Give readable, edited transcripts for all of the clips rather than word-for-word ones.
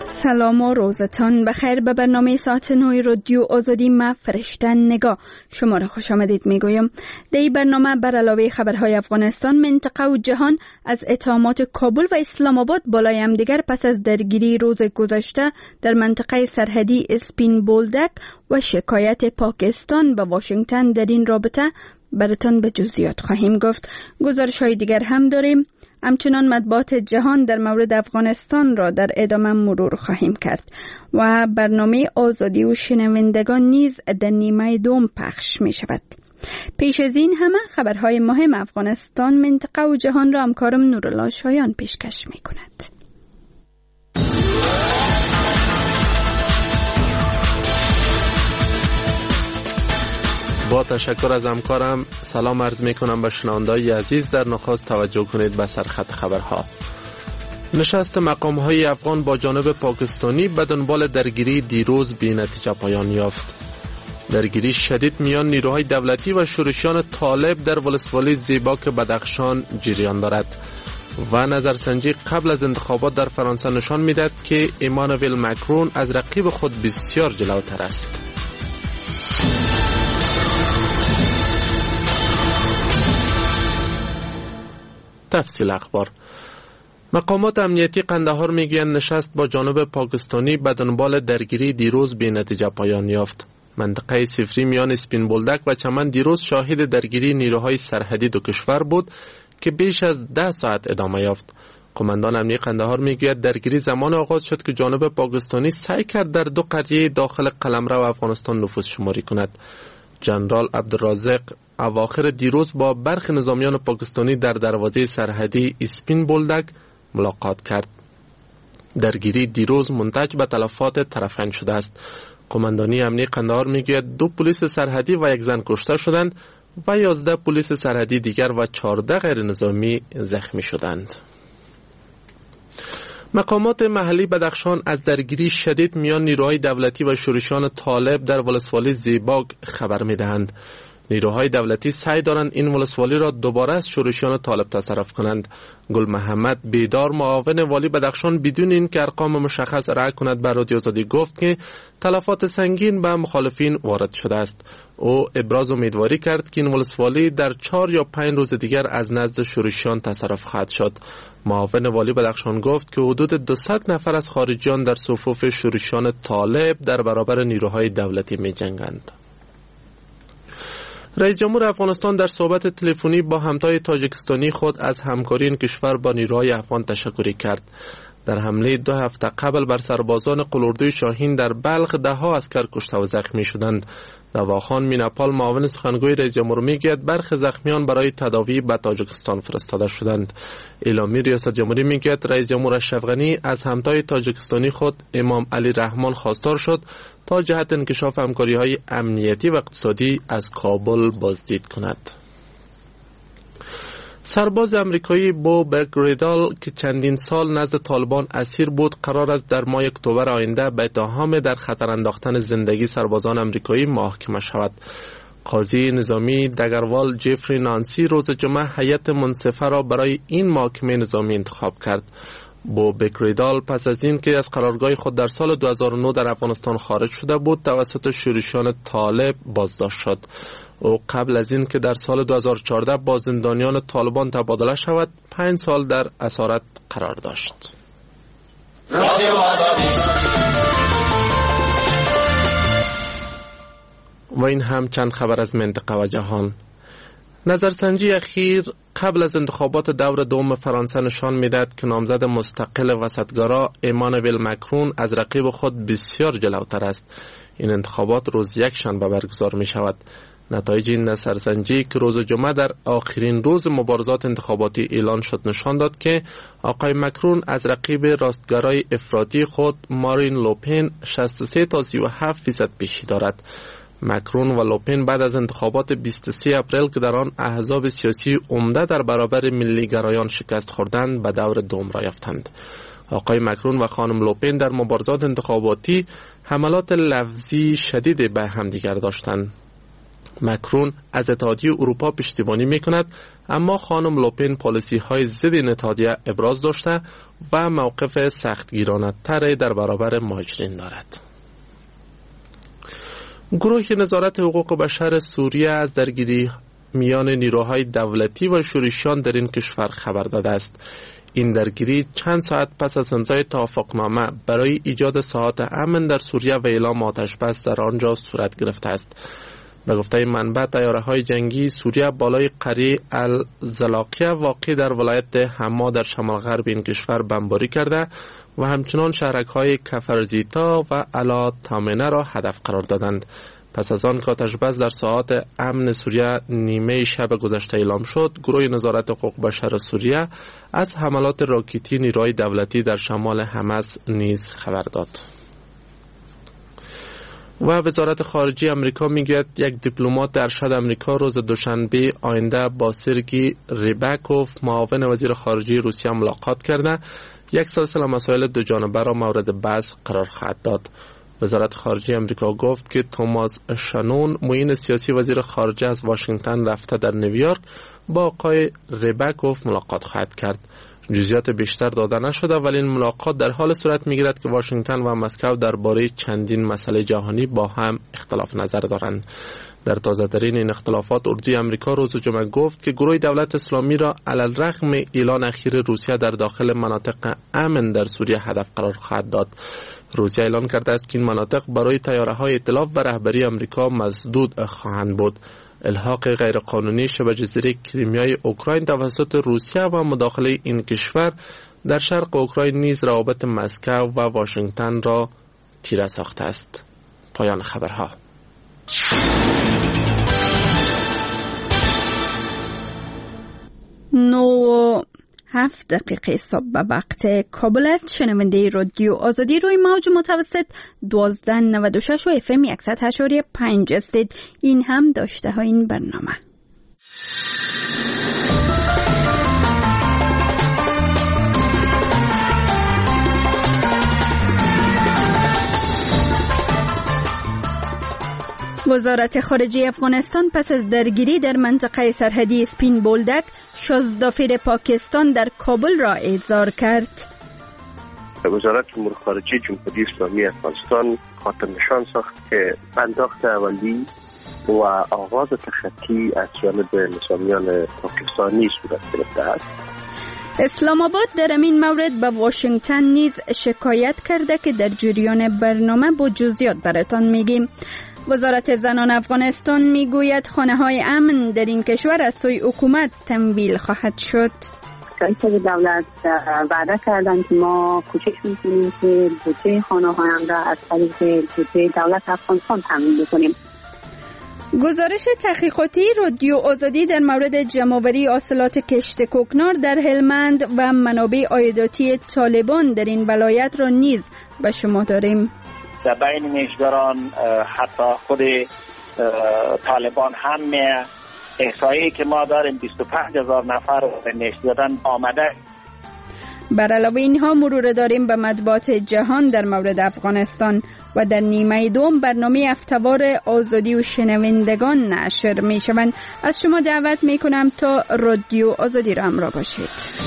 سلام و روزتان بخیر. به برنامه ساعت 9 رادیو آزادی ما فرشته نگاه شما را خوش آمدید میگویم. در این برنامه بر علاوه خبرهای افغانستان، منطقه و جهان از اتهامات کابل و اسلام آباد بالای هم دیگر پس از درگیری روز گذشته در منطقه سرحدی اسپین بولدک و شکایت پاکستان به واشنگتن در این رابطه براتان به جزئیات خواهیم گفت. گزارش‌های دیگر هم داریم. همچنان مطبوعات جهان در مورد افغانستان را در ادامه مرور خواهیم کرد و برنامه آزادی و شنوندگان نیز در نیمه دوم پخش می شود. پیش از این همه خبرهای مهم افغانستان، منطقه و جهان را همکارم نورالله شایان پیشکش می کند. با تشکر از همکارم سلام عرض می کنم به شنوندگان عزیز. در نخست توجه کنید به سرخط خبرها. نشست مقام‌های افغان با جانب پاکستانی به دنبال درگیری دیروز بی نتیجه پایان یافت. درگیری شدید میان نیروهای دولتی و شورشیان طالب در ولسوالی زیباک بدخشان جریان دارد و نظرسنجی قبل از انتخابات در فرانسه نشان می‌دهد که ایمانوئل مکرون از رقیب خود بسیار جلوتر است. تفصیل اخبار. مقامات امنیتی قندهار میگویند نشست با جانب پاکستانی به دنبال درگیری دیروز بی نتیجه پایان یافت. منطقه صفری میان اسپین بولدک و چمن دیروز شاهد درگیری نیروهای سرحدی دو کشور بود که بیش از 10 ساعت ادامه یافت. قماندان امنیتی قندهار میگوید درگیری زمان آغاز شد که جانب پاکستانی سعی کرد در 2 قریه داخل قلمرو افغانستان نفوذ شماری کند. جنرال عبدالرازق اواخر دیروز با برخی نظامیان پاکستانی در دروازه سرحدی اسپین بولدک ملاقات کرد. درگیری دیروز منتج به تلفات طرفین شده است. قماندانی امنیتی قندهار میگوید 2 پلیس سرحدی و 1 زن کشته شدند و 11 پلیس سرحدی دیگر و 14 غیر نظامی زخمی شدند. مقامات محلی بدخشان از درگیری شدید میان نیروهای دولتی و شورشیان طالب در ولسوالی زیباک خبر میدهند. نیروهای دولتی سعی دارند این ولسوالی را دوباره از شورشیان طالب تصرف کنند. گل محمد بیدار، معاون والی بدخشان، بدون این که ارقام مشخص رأی کند به رادیو آزادی گفت که تلفات سنگین به مخالفین وارد شده است. او ابراز امیدواری کرد که این ولسوالی در 4 یا 5 روز دیگر از نزد شورشیان تصرف خواهد شد. معاون والی بدخشان گفت که حدود 200 نفر از خارجیان در صفوف شورشیان طالب در برابر نیروهای دولتی می جنگند. رئیس جمهور افغانستان در صحبت تلفنی با همتای تاجیکستانی خود از همکاری این کشور با نیروهای افغان تشکر کرد. در حمله 2 هفته قبل بر سربازان قلوردوی شاهین در بلخ 10 اسکر کشته و زخمی شدند. دواخان میناپال، معاون سخنگوی رئیس جمهور میگوید برخی زخمیان برای تداوی به تاجیکستان فرستاده شدند. اعلامی ریاست جمهوری میگوید رئیس جمهور اشرف غنی از همتای تاجیکستانی خود امام علی رحمان خواستار شد تا جهت انکشاف همکاری‌های امنیتی و اقتصادی از کابل بازدید کند. سرباز امریکایی بو بگریدال که چندین سال نزد طالبان اسیر بود قرار است در ماه اکتبر آینده به اتهام در خطر انداختن زندگی سربازان امریکایی محاکمه شود. قاضی نظامی دگروال جفری نانسی روز جمعه هیئت منصفه را برای این محاکمه نظامی انتخاب کرد. بو بگریدال پس از این که از قرارگاه خود در سال 2009 در افغانستان خارج شده بود توسط شورشیان طالب بازداشت شد. او قبل از این که در سال 2014 با زندانیان طالبان تبادله شود 5 سال در اسارت قرار داشت. و این هم چند خبر از منطقه و جهان. نظرسنجی اخیر قبل از انتخابات دور دوم فرانسه نشان می‌دهد که نامزد مستقل وسطگرا ایمانوئل مکرون از رقیب خود بسیار جلوتر است. این انتخابات روز یکشنبه برگزار می شود. نتایج این نظرسنجی که روز جمعه در آخرین روز مبارزات انتخاباتی اعلان شد نشان داد که آقای مکرون از رقیب راستگرای افراطی خود مارین لوپن 63 تا 37% پیشی دارد. مکرون و لوپن بعد از انتخابات 23 اپریل که در آن احزاب سیاسی عمده در برابر ملیگرایان شکست خوردند به دور دوم را یافتند. آقای مکرون و خانم لوپن در مبارزات انتخاباتی حملات لفظی شدید به همدیگر داشتند. مکرون از اتحادیه اروپا پشتیبانی میکند، اما خانم لوپن پالیسی های ضد این اتحادیه ابراز داشته و موقف سختگیرانه‌تری در برابر مهاجرین دارد. گروه نظارت حقوق بشر سوریه از درگیری میان نیروهای دولتی و شورشیان در این کشور خبر داده است. این درگیری چند ساعت پس از امضای توافقنامه برای ایجاد ساعات امن در سوریه و اعلام آتش بس در آنجا صورت گرفته است. به گفته منبع، طیاره‌های جنگی سوریه بالای قریه الزلاقیه واقع در ولایت حما در شمال غرب این کشور بمباری کرده و همچنان شهرک‌های کفرزیتا و الا تامنه را هدف قرار دادند. پس از آن که آتش بس در ساعات امن سوریه نیمه شب گذشته اعلام شد، گروه نظارت حقوق بشر سوریه از حملات راکتی نیروهای دولتی در شمال حمص نیز خبر داد. و وزارت خارجه امریکا میگوید یک دیپلمات ارشد امریکا روز دوشنبه آینده با سرگی ریبکوف معاون وزیر خارجه روسیه ملاقات کرده. یک سلسله مسائل دو جانبه را مورد بحث قرار خواهد داد. وزارت خارجه امریکا گفت که توماس شانون معین سیاسی وزیر خارجه از واشنگتن رفته در نیویورک با آقای ریبکوف ملاقات خواهد کرد. جزئیات بیشتر داده نشده، ولی این ملاقات در حال صورت میگیرد که واشنگتن و مسکو درباره چندین مسئله جهانی با هم اختلاف نظر دارند. در تازه‌ترین این اختلافات، اردوی امریکا روز جمعه گفت که گروه دولت اسلامی را علی الرغم اعلان اخیر روسیه در داخل مناطق امن در سوریه هدف قرار خواهد داد. روسیه اعلان کرده است که این مناطق برای طیاره‌های ائتلاف و رهبری امریکا مسدود خواهند بود. الحاق غیرقانونی شبه جزیره کریمیای اوکراین توسط روسیه و مداخله این کشور در شرق اوکراین نیز روابط مسکو و واشنگتن را تیره ساخته است. پایان خبرها. 9:07 صبح به وقت کابل است. شنونده رادیو آزادی روی موج متوسط 1296 و FM 108.5 هستید. این هم داشته ها این برنامه. وزارت خارجه افغانستان پس از درگیری در منطقه سرحدی سپین بولدک 16 سفیر پاکستان در کابل را احضار کرد. وزارت امور خارجه جمهوری اسلامی افغانستان خاطر نشان ساخت که انداخت اولی و آغاز تخطی از جانب نظامیان پاکستانی صورت گرفته است. اسلام آباد در این مورد به واشنگتن نیز شکایت کرده که در جریان برنامه با جزئیات براتان میگیم. وزارت زنان افغانستان میگوید خانه‌های امن در این کشور از سوی حکومت تمویل خواهد شد. رئیس دولت وعده کردند که ما کوشش می‌کنیم که بودجه خانه‌های امن را از طریق بودجه دولت افغانستان تامین کنیم. گزارش تحقیقاتی رادیو آزادی در مورد جمع‌آوری حاصلات کشت کوکنار در هلمند و منابع عایداتی طالبان در این ولایت را نیز به شما داریم. در بین میشگران حتی خود طالبان هم احصایی که ما داریم 25,000 نفر به میش دادن آمده. بر علاوه اینها مرور داریم به مطبوعات جهان در مورد افغانستان و در نیمه دوم برنامه هفته‌وار آزادی و شنوندگان نشر می شوند. از شما دعوت می کنم تا رادیو آزادی را همراه باشید.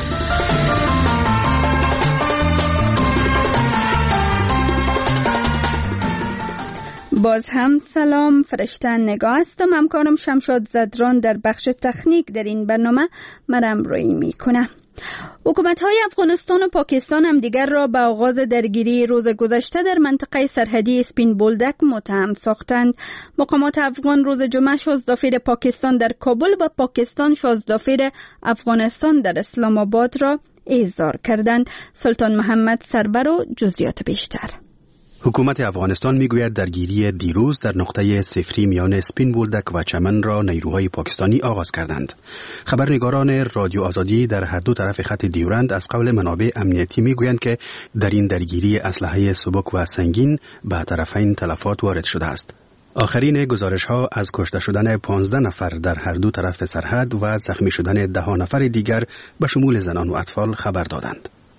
باز هم سلام، فرشته نگاه هستم. همکارم شمشاد زدران در بخش تکنیک در این برنامه مرا همراهی میکنه. حکومت‌های افغانستان و پاکستان هم دیگر را به آغاز درگیری روز گذشته در منطقه سرحدی سپین بولدک متهم ساختند. مقامات افغان روز جمعه 16 سفیر پاکستان در کابل و پاکستان 16 سفیر افغانستان در اسلام آباد را احضار کردند. سلطان محمد سرور و جزئیات بیشتر. حکومت افغانستان میگوید درگیری دیروز در نقطه صفری میان سپین بولدک و چمن را نیروهای پاکستانی آغاز کردند. خبرنگاران رادیو آزادی در هر دو طرف خط دیورند از قول منابع امنیتی میگویند که در این درگیری اسلحه سبک و سنگین به طرفین تلفات وارد شده است. آخرین گزارش‌ها از کشته شدن 15 نفر در هر دو طرف سرحد و زخمی شدن 10 نفر دیگر به شمول زنان و اطفال خبر دادند.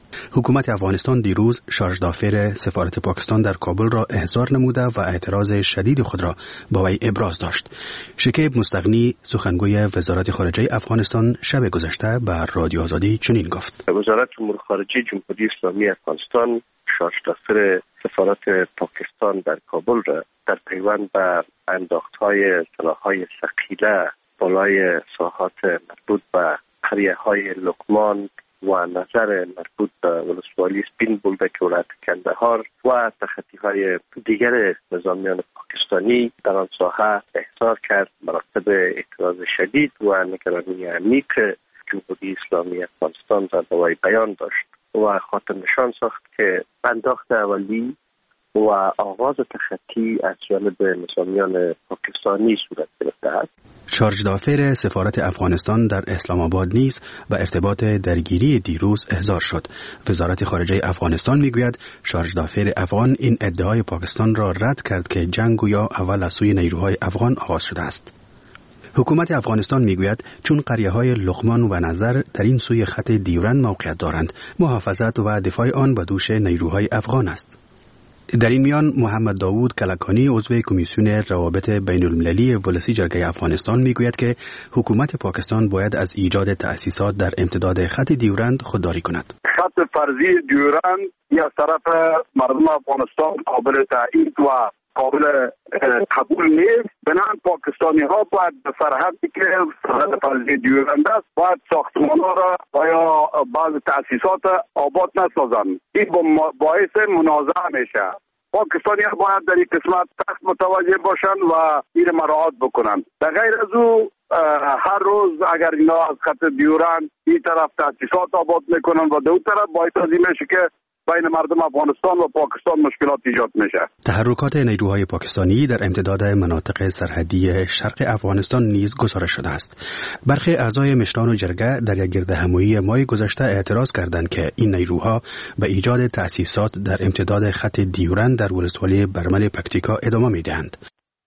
حکومت افغانستان دیروز شارژ دافر سفارت پاکستان در کابل را احضار نموده و اعتراض شدید خود را با وی ابراز داشت. شکیب مستغنی سخنگوی وزارت خارجه افغانستان شب گذشته به رادیو آزادی چنین گفت: وزارت امور خارجه جمهوری اسلامی افغانستان شارژ دافر سفارت پاکستان در کابل را در پیوند به انداخت‌های سلاح‌های ثقیله بالای ساحات مربوط به قریه‌های لقمان و نظر مربوط به ولسوالی سپین بولدک ولایت کندهار و تخطی‌های دیگر نظامیان پاکستانی در آن ساحه احضار کرد. مراتب اعتراض شدید و نگرانی عمیق جمهوری اسلامی افغانستان در دوای بیان داشت و خاطر نشان ساخت که انداخت اولی و آغاز تخطی از جانب نظامیان پاکستانی صورت گرفته است. شارژ دافر سفارت افغانستان در اسلام آباد نیز به ارتباط درگیری دیروز احضار شد. وزارت خارجه افغانستان میگوید شارژ دافر افغان این ادعای پاکستان را رد کرد که جنگ گویا اول از سوی نیروهای افغان آغاز شده است. حکومت افغانستان میگوید چون قریه‌های لقمان و نظر در این سوی خط دیورند موقعیت دارند، محافظت و دفاع آن به دوش نیروهای افغان است. در این میان محمد داوود کلکانی عضو کمیسیون روابط بین المللی ولسی جرگه افغانستان میگوید که حکومت پاکستان باید از ایجاد تأسیسات در امتداد خط دیورند خودداری کند. خط فرضی دیورند یا طرف مردم افغانستان قابل تایید و قابل قبول نیست. بنابراین پاکستانی ها باید به سرحدی که سرحد فرضی دیورند است باید ساختمان ها را و یا بعض تأسیسات آباد نسازند. این باعث منازعه میشه. پاکستانی ها باید در این قسمت سخت متوجه باشند و این مراعات بکنند. در غیر از او هر روز اگر اینا از خط دیورند این طرف تأسیسات آباد میکنند و در اون طرف باعث از این میشه که بین مردم افغانستان و پاکستان مشکلات ایجاد میشه. تحرکات نیروهای پاکستانی در امتداد مناطق سرحدی شرق افغانستان نیز گزارش شده است. برخی اعضای مشران جرگه در یک گردهمایی ماه گذشته اعتراض کردند که این نیروها به ایجاد تأسیسات در امتداد خط دیورند در ولسوالی برمل پکتیکا ادامه میدهند.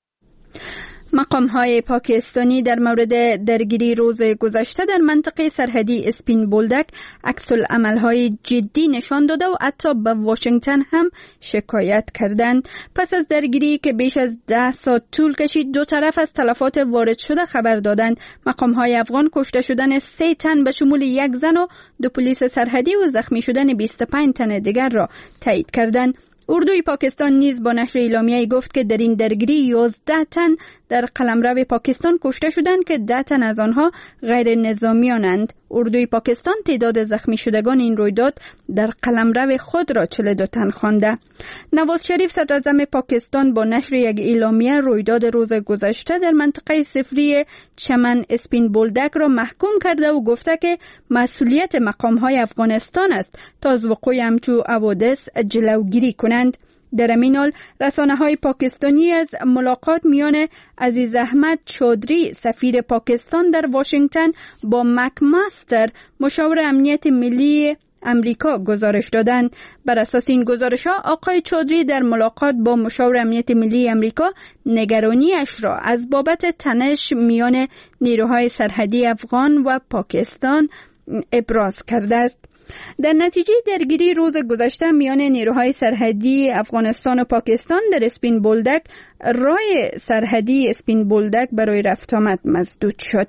مقام‌های پاکستانی در مورد درگیری روز گذشته در منطقه سرحدی اسپین بولدک عکس‌العمل‌های جدی نشان داده و حتی به واشنگتن هم شکایت کردند. پس از درگیری که بیش از 10 ساعت طول کشید، دو طرف از تلفات وارد شده خبر دادند. مقام‌های افغان کشته شدن 3 تن به شمول 1 زن و 2 پلیس سرحدی و زخمی شدن 25 تن دیگر را تایید کردند. اردوی پاکستان نیز با نشر اعلامیه‌ای گفت که در این درگیری 11 تن در قلمرو پاکستان کشته شدند که 10 تن از آنها غیر نظامیانند. اردوی پاکستان تعداد زخمی شدگان این رویداد در قلمرو خود را 42 تن خوانده. نواز شریف صدر اعظم پاکستان با نشر یک اعلامیه رویداد روز گذشته در منطقه صفری چمن اسپین بولدک را محکوم کرده و گفته که مسئولیت مقام‌های افغانستان است تا از وقوع همچو حوادث جلوگیری کنند. در همین حال رسانه‌های پاکستانی از ملاقات میان عزیز احمد چودری سفیر پاکستان در واشنگتن با مکماستر مشاور امنیت ملی امریکا گزارش دادند. بر اساس این گزارش‌ها آقای چودری در ملاقات با مشاور امنیت ملی امریکا نگرانیش را از بابت تنش میان نیروهای سرحدی افغان و پاکستان ابراز کرده است. در نتیجه درگیری روز گذشته میان نیروهای سرحدی افغانستان و پاکستان در اسپین بولدک، راه سرحدی اسپین بولدک برای رفت آمد مسدود شد.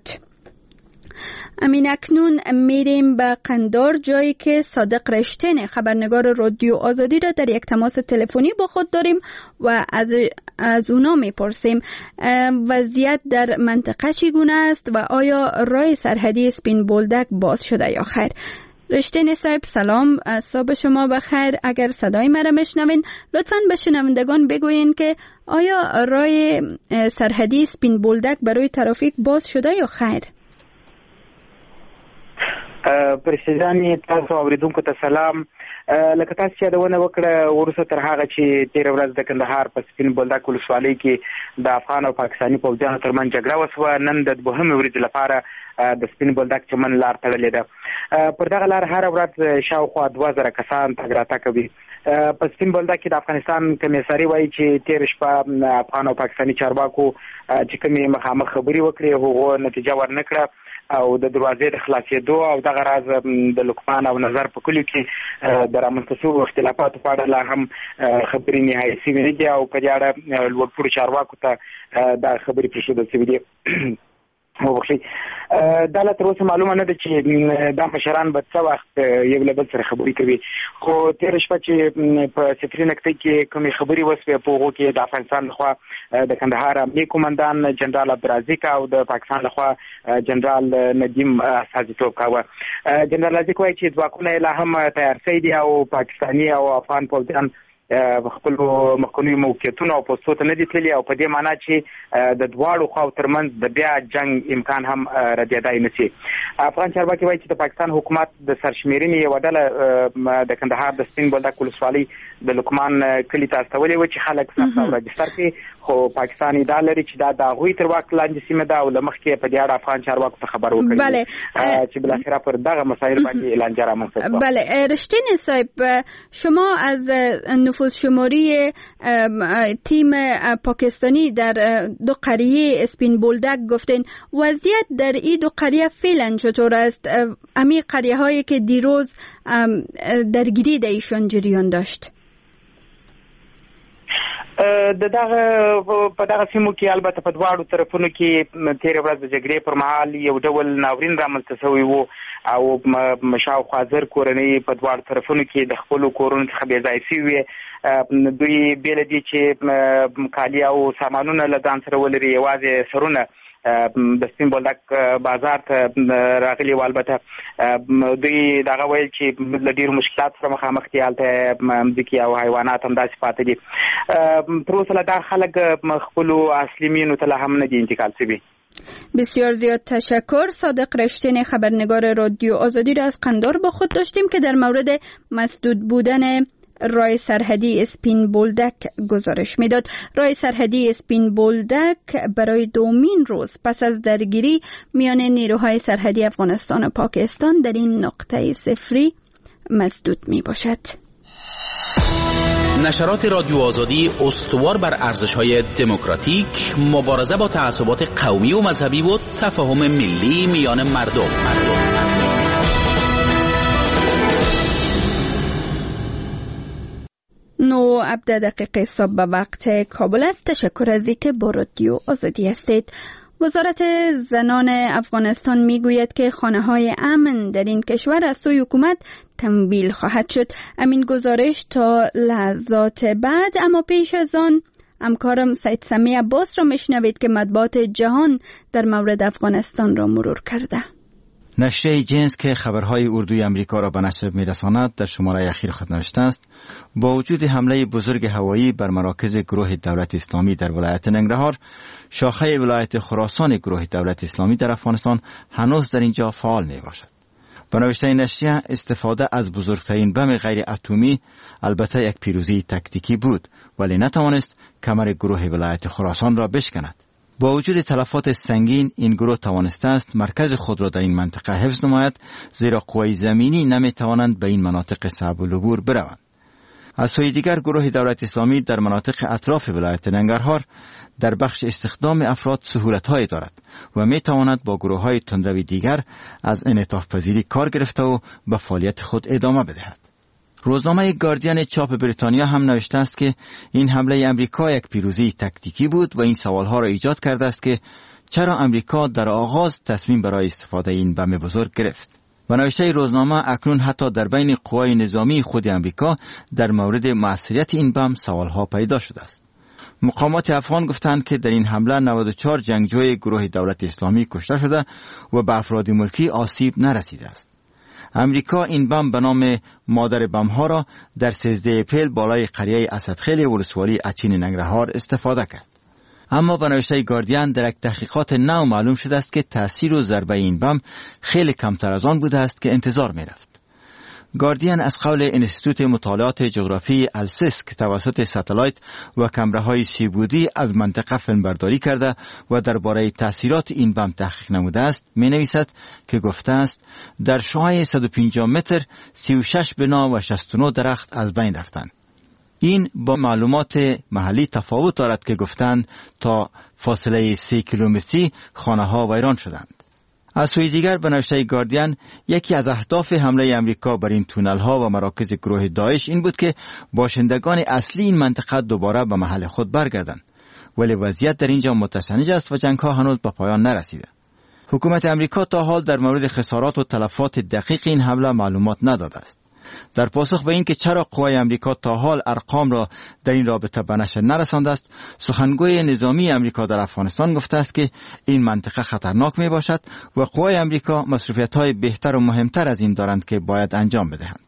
امین اکنون میریم به قندار، جایی که صادق رشتین خبرنگار رادیو آزادی را در یک تماس تلفنی با خود داریم و از اونا میپرسیم وضعیت در منطقه چگونه است و آیا راه سرحدی اسپین بولدک باز شده یا خیر. رشتین صاحب سلام، صبح شما بخیر. اگر صدای مرا میشنوین لطفاً به شنوندگان بگوین که آیا راه سرحدی اسپین بولدک برای ترافیک باز شده یا خیر؟ پرسیدانی تاسو اوریدونکو ته سلام. لکه تاسو چې یادونه وکړه ورسته تر هغه چې تیر ورځ د کندهار په سپین بولدک ولسوالۍ کې د افغان او پاکستاني پوځیانو ترمنځ جګړه وشوه. نن د دوهمې ورځې لپاره د سپین بولدک چمن لار تړلې ده. پر دغه لار هر ورځ شاوخوا 2000 کسان تګ راتګ کوي. په سپین بولدک کې د افغانستان کمیساري وایي چې تیر شپه افغان او پاکستاني چارواکو چې کومې مخامخ خبرې وکړې هغه نتیجه ورنکړه. او د دروازې د خلاصېدو او دغه راز د لقمان او نظر په کلیو کې د رامنځته شویو اختلافاتو په اړه لا هم خبرې نهایي شوې نه دي او په دې اړه لوړپوړو چارواکو ته دا خبرې پرېښودل شوې دي. دا لا تر اوسه معلومه نه ده چې دا مشران به څه وخت یو له بل سره خبرې کوي، خو تېره شپه چې په صفري نقطې کې کومې خبرې وسوې په هغو کې د افغانستان لخوا د کندهار امنیه قومندان جنرال عبدالرزاق او د پاکستان لخوا جنرال ندیم استازیتوب کاوه. جنرال عبدالرزاق وایي چې ځواکونه یې لا هم تیار شوي دي او پاکستاني او افغان پوځیان خپل مخکنیو موقعیتونو او پوستو ته نه دي تللي او په دې معنا چې د دواړو خواو ترمنځ د بیا جنګ امکان هم ردېدای نه شي. افغان چارواکي وایي چې د پاکستان حکومت د سرشمېرنې یوه ډله د کندهار د سپین بولدک ولسوالۍ د لقمان کلي ته استولې وه چې خلک ثبت او راجستر کړي، خو پاکستان ادعا لري چې دا د هغوی تر واک لاندې سیمه ده او له مخکې په دې اړه افغان چارواکو ته خبر ورکړی چې بالاخره پر دغه مسایل باندې اعلانجه رامنځته شوه. بله رشتین صاحب، شما از نفوذ شماری تیم پاکستانی در دو قریه اسپین بولدک گفتین، وضعیت در این دو قریه فعلا چطور است؟ امی قریه هایی که دیروز درگیری در ایشان جریان داشت؟ په دغه سیمو کې البته په دواړو طرفونو کې تېره ورځ د جګړې پر مهال یو ډول ناورین رامنځته شوی و او شاوخوا زر کورنۍ په دواړو طرفونو کې د خپلو کورونو څخه بې ځایه شوي وې. دوی بې له دې چې کالي او سامانونه له ځان سره ولري، یوازې سرونه د سپین بولدک بازار ته راغلي و. البته دوی دغه ویل چې له ډېرو مشکلات سره مخامخ دي، هلته مځکې او حیوانات همداسې پاتې دي. تر اوسه له دغه خلک خپلو اصلي مینو ته لا هم نه دي انتقال شوي. بسیار زیاد تشکر. صادق رشتین، خبرنگار رادیو آزادی را از قندار با خود داشتیم که در مورد مسدود بودن راه سرحدی اسپین بولدک گزارش میداد. راه سرحدی اسپین بولدک برای دومین روز پس از درگیری میان نیروهای سرحدی افغانستان و پاکستان در این نقطه صفری مسدود می باشد. نشرات رادیو آزادی استوار بر ارزش‌های دموکراتیک، مبارزه با تعصبات قومی و مذهبی و تفاهم ملی میان مردم. 9:17 صبح به وقت کابل است. تشکر از اینکه با رادیو آزادی هستید. وزارت زنان افغانستان میگوید که خانه‌های امن در این کشور از سوی حکومت تمویل خواهد شد. امین گزارش تا لحظات بعد، اما پیش از آن همکارم سید سمی عباس را میشنوید که مطبوعات جهان در مورد افغانستان را مرور کرده. نشریه جنس که خبرهای اردوی امریکا را به نشر میرساند در شماره اخیر خود نوشته است با وجود حمله بزرگ هوایی بر مراکز گروه دولت اسلامی در ولایت ننگرهار، شاخه ولایت خراسان گروه دولت اسلامی در افغانستان هنوز در اینجا فعال می باشد. به نوشته نشریه، استفاده از بزرگترین بم غیر اتمی البته یک پیروزی تکتیکی بود، ولی نتوانست کمر گروه ولایت خراسان را بشکند. با وجود تلفات سنگین، این گروه توانسته است مرکز خود را در این منطقه حفظ نماید، زیرا قوای زمینی نمی توانند به این مناطق صعب العبور بروند. از سوی دیگر گروه دولت اسلامی در مناطق اطراف ولایت ننگرهار در بخش استخدام افراد سهولت‌هایی دارد و می تواند با گروه‌های تندروی دیگر از انعطاف پذیری کار گرفته و به فعالیت خود ادامه بدهد. روزنامه گاردین چاپ بریتانیا هم نوشته است که این حمله امریکا یک پیروزی تکتیکی بود و این سوالها را ایجاد کرده است که چرا امریکا در آغاز تصمیم برای استفاده این بم بزرگ گرفت. و نوشته روزنامه اکنون حتی در بین قوای نظامی خود امریکا در مورد مؤثریت این بم سوالها پیدا شده است. مقامات افغان گفتند که در این حمله 94 جنگجوی گروه دولت اسلامی کشته شده و به افراد ملکی آسیب نرسیده است. امریکا این بم به نام مادر بم ها را در 13 اپریل بالای قریه اسدخیل ولسوالی اچین ننگرهار استفاده کرد. اما به نوشته گاردین در یک تحقیقات نو معلوم شده است که تأثیر و ضربه این بم خیلی کمتر از آن بوده است که انتظار می رفت. گاردین از قول انستیتوت مطالعات جغرافی السیس که توسط ستلایت و کامراهای سیبودی از منطقه فیلمبرداری کرده و درباره تأثیرات این بم تحقیق نموده است می نویسد که گفته است در شعاع 150 متر 36 بنا و 69 درخت از بین رفتند. این با معلومات محلی تفاوت دارد که گفتند تا فاصله 3 کیلومتری خانه ها ویران شدند. از سوی دیگر به نوشته گاردین یکی از اهداف حمله امریکا بر این تونل ها و مراکز گروه داعش این بود که باشندگان اصلی این منطقه دوباره به محل خود برگردند، ولی وضعیت در اینجا متشنج است و جنگ ها هنوز به پایان نرسیده. حکومت امریکا تا حال در مورد خسارات و تلفات دقیق این حمله معلومات نداده است. در پاسخ به این که چرا قوای امریکا تا حال ارقام را در این رابطه به نشر نرسانده است، سخنگوی نظامی امریکا در افغانستان گفته است که این منطقه خطرناک می باشد و قوای امریکا مصروفیت‌های بهتر و مهمتر از این دارند که باید انجام بدهند.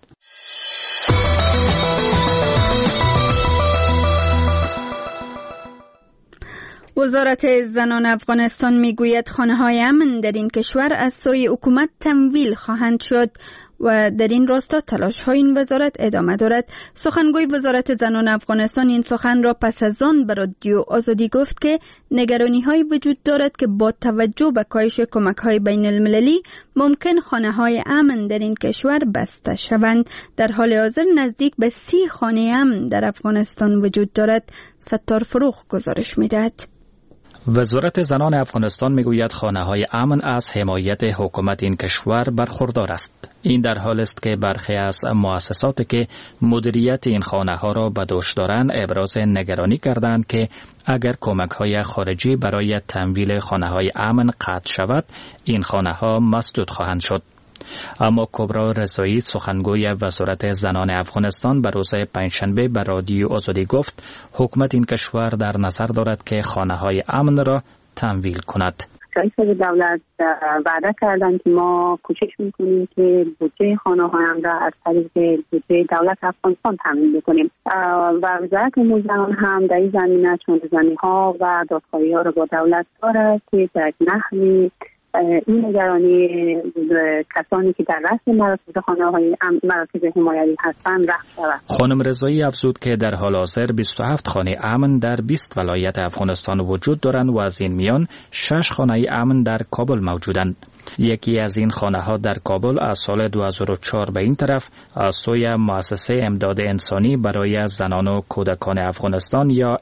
وزارت زنان افغانستان میگوید خانه‌های امن در این کشور از سوی حکومت تمویل خواهند شد و در این راستا تلاش‌های این وزارت ادامه دارد. سخنگوی وزارت زنان افغانستان این سخن را پس از آن به رادیو آزادی گفت که نگرانی‌های وجود دارد که با توجه به کاهش کمک‌های بین المللی ممکن خانه‌های امن در این کشور بسته شوند. در حال حاضر نزدیک به 30 خانه امن در افغانستان وجود دارد. ستار فروخ گزارش می‌دهد. وزارت زنان افغانستان میگوید خانه‌های امن از حمایت حکومت این کشور برخوردار است. این در حال است که برخی از مؤسساتی که مدیریت این خانه‌ها را به دوش دارند ابراز نگرانی کردند که اگر کمک‌های خارجی برای تمویل خانه‌های امن قطع شود، این خانه‌ها مسدود خواهند شد. اما کبرا رضایی سخنگوی وزارت زنان افغانستان به روز پنجشنبه به رادیو آزادی گفت حکومت این کشور در نظر دارد که خانه‌های امن را تمویل کند. رئیس دولت وعده کردن که ما کوشش میکنیم که بودجه خانه‌های امن را از طریق بودجه دولت افغانستان تامین بکنیم و وزارت امور زنان هم در این زمینه چندزنی‌ها و دادخواهی‌ها را با دولت دارد که در نحوی این نگرانی کسانی که در رأس مراکز حمایتی هستند رفع شود. خانم رضایی افزود که در حال حاضر 27 خانه امن در 20 ولایت افغانستان وجود دارند و از این میان 6 خانه امن در کابل موجودند. یکی از این خانه ها در کابل از سال 2004 به این طرف از سوی مؤسسه امداد انسانی برای زنان و کودکان افغانستان یا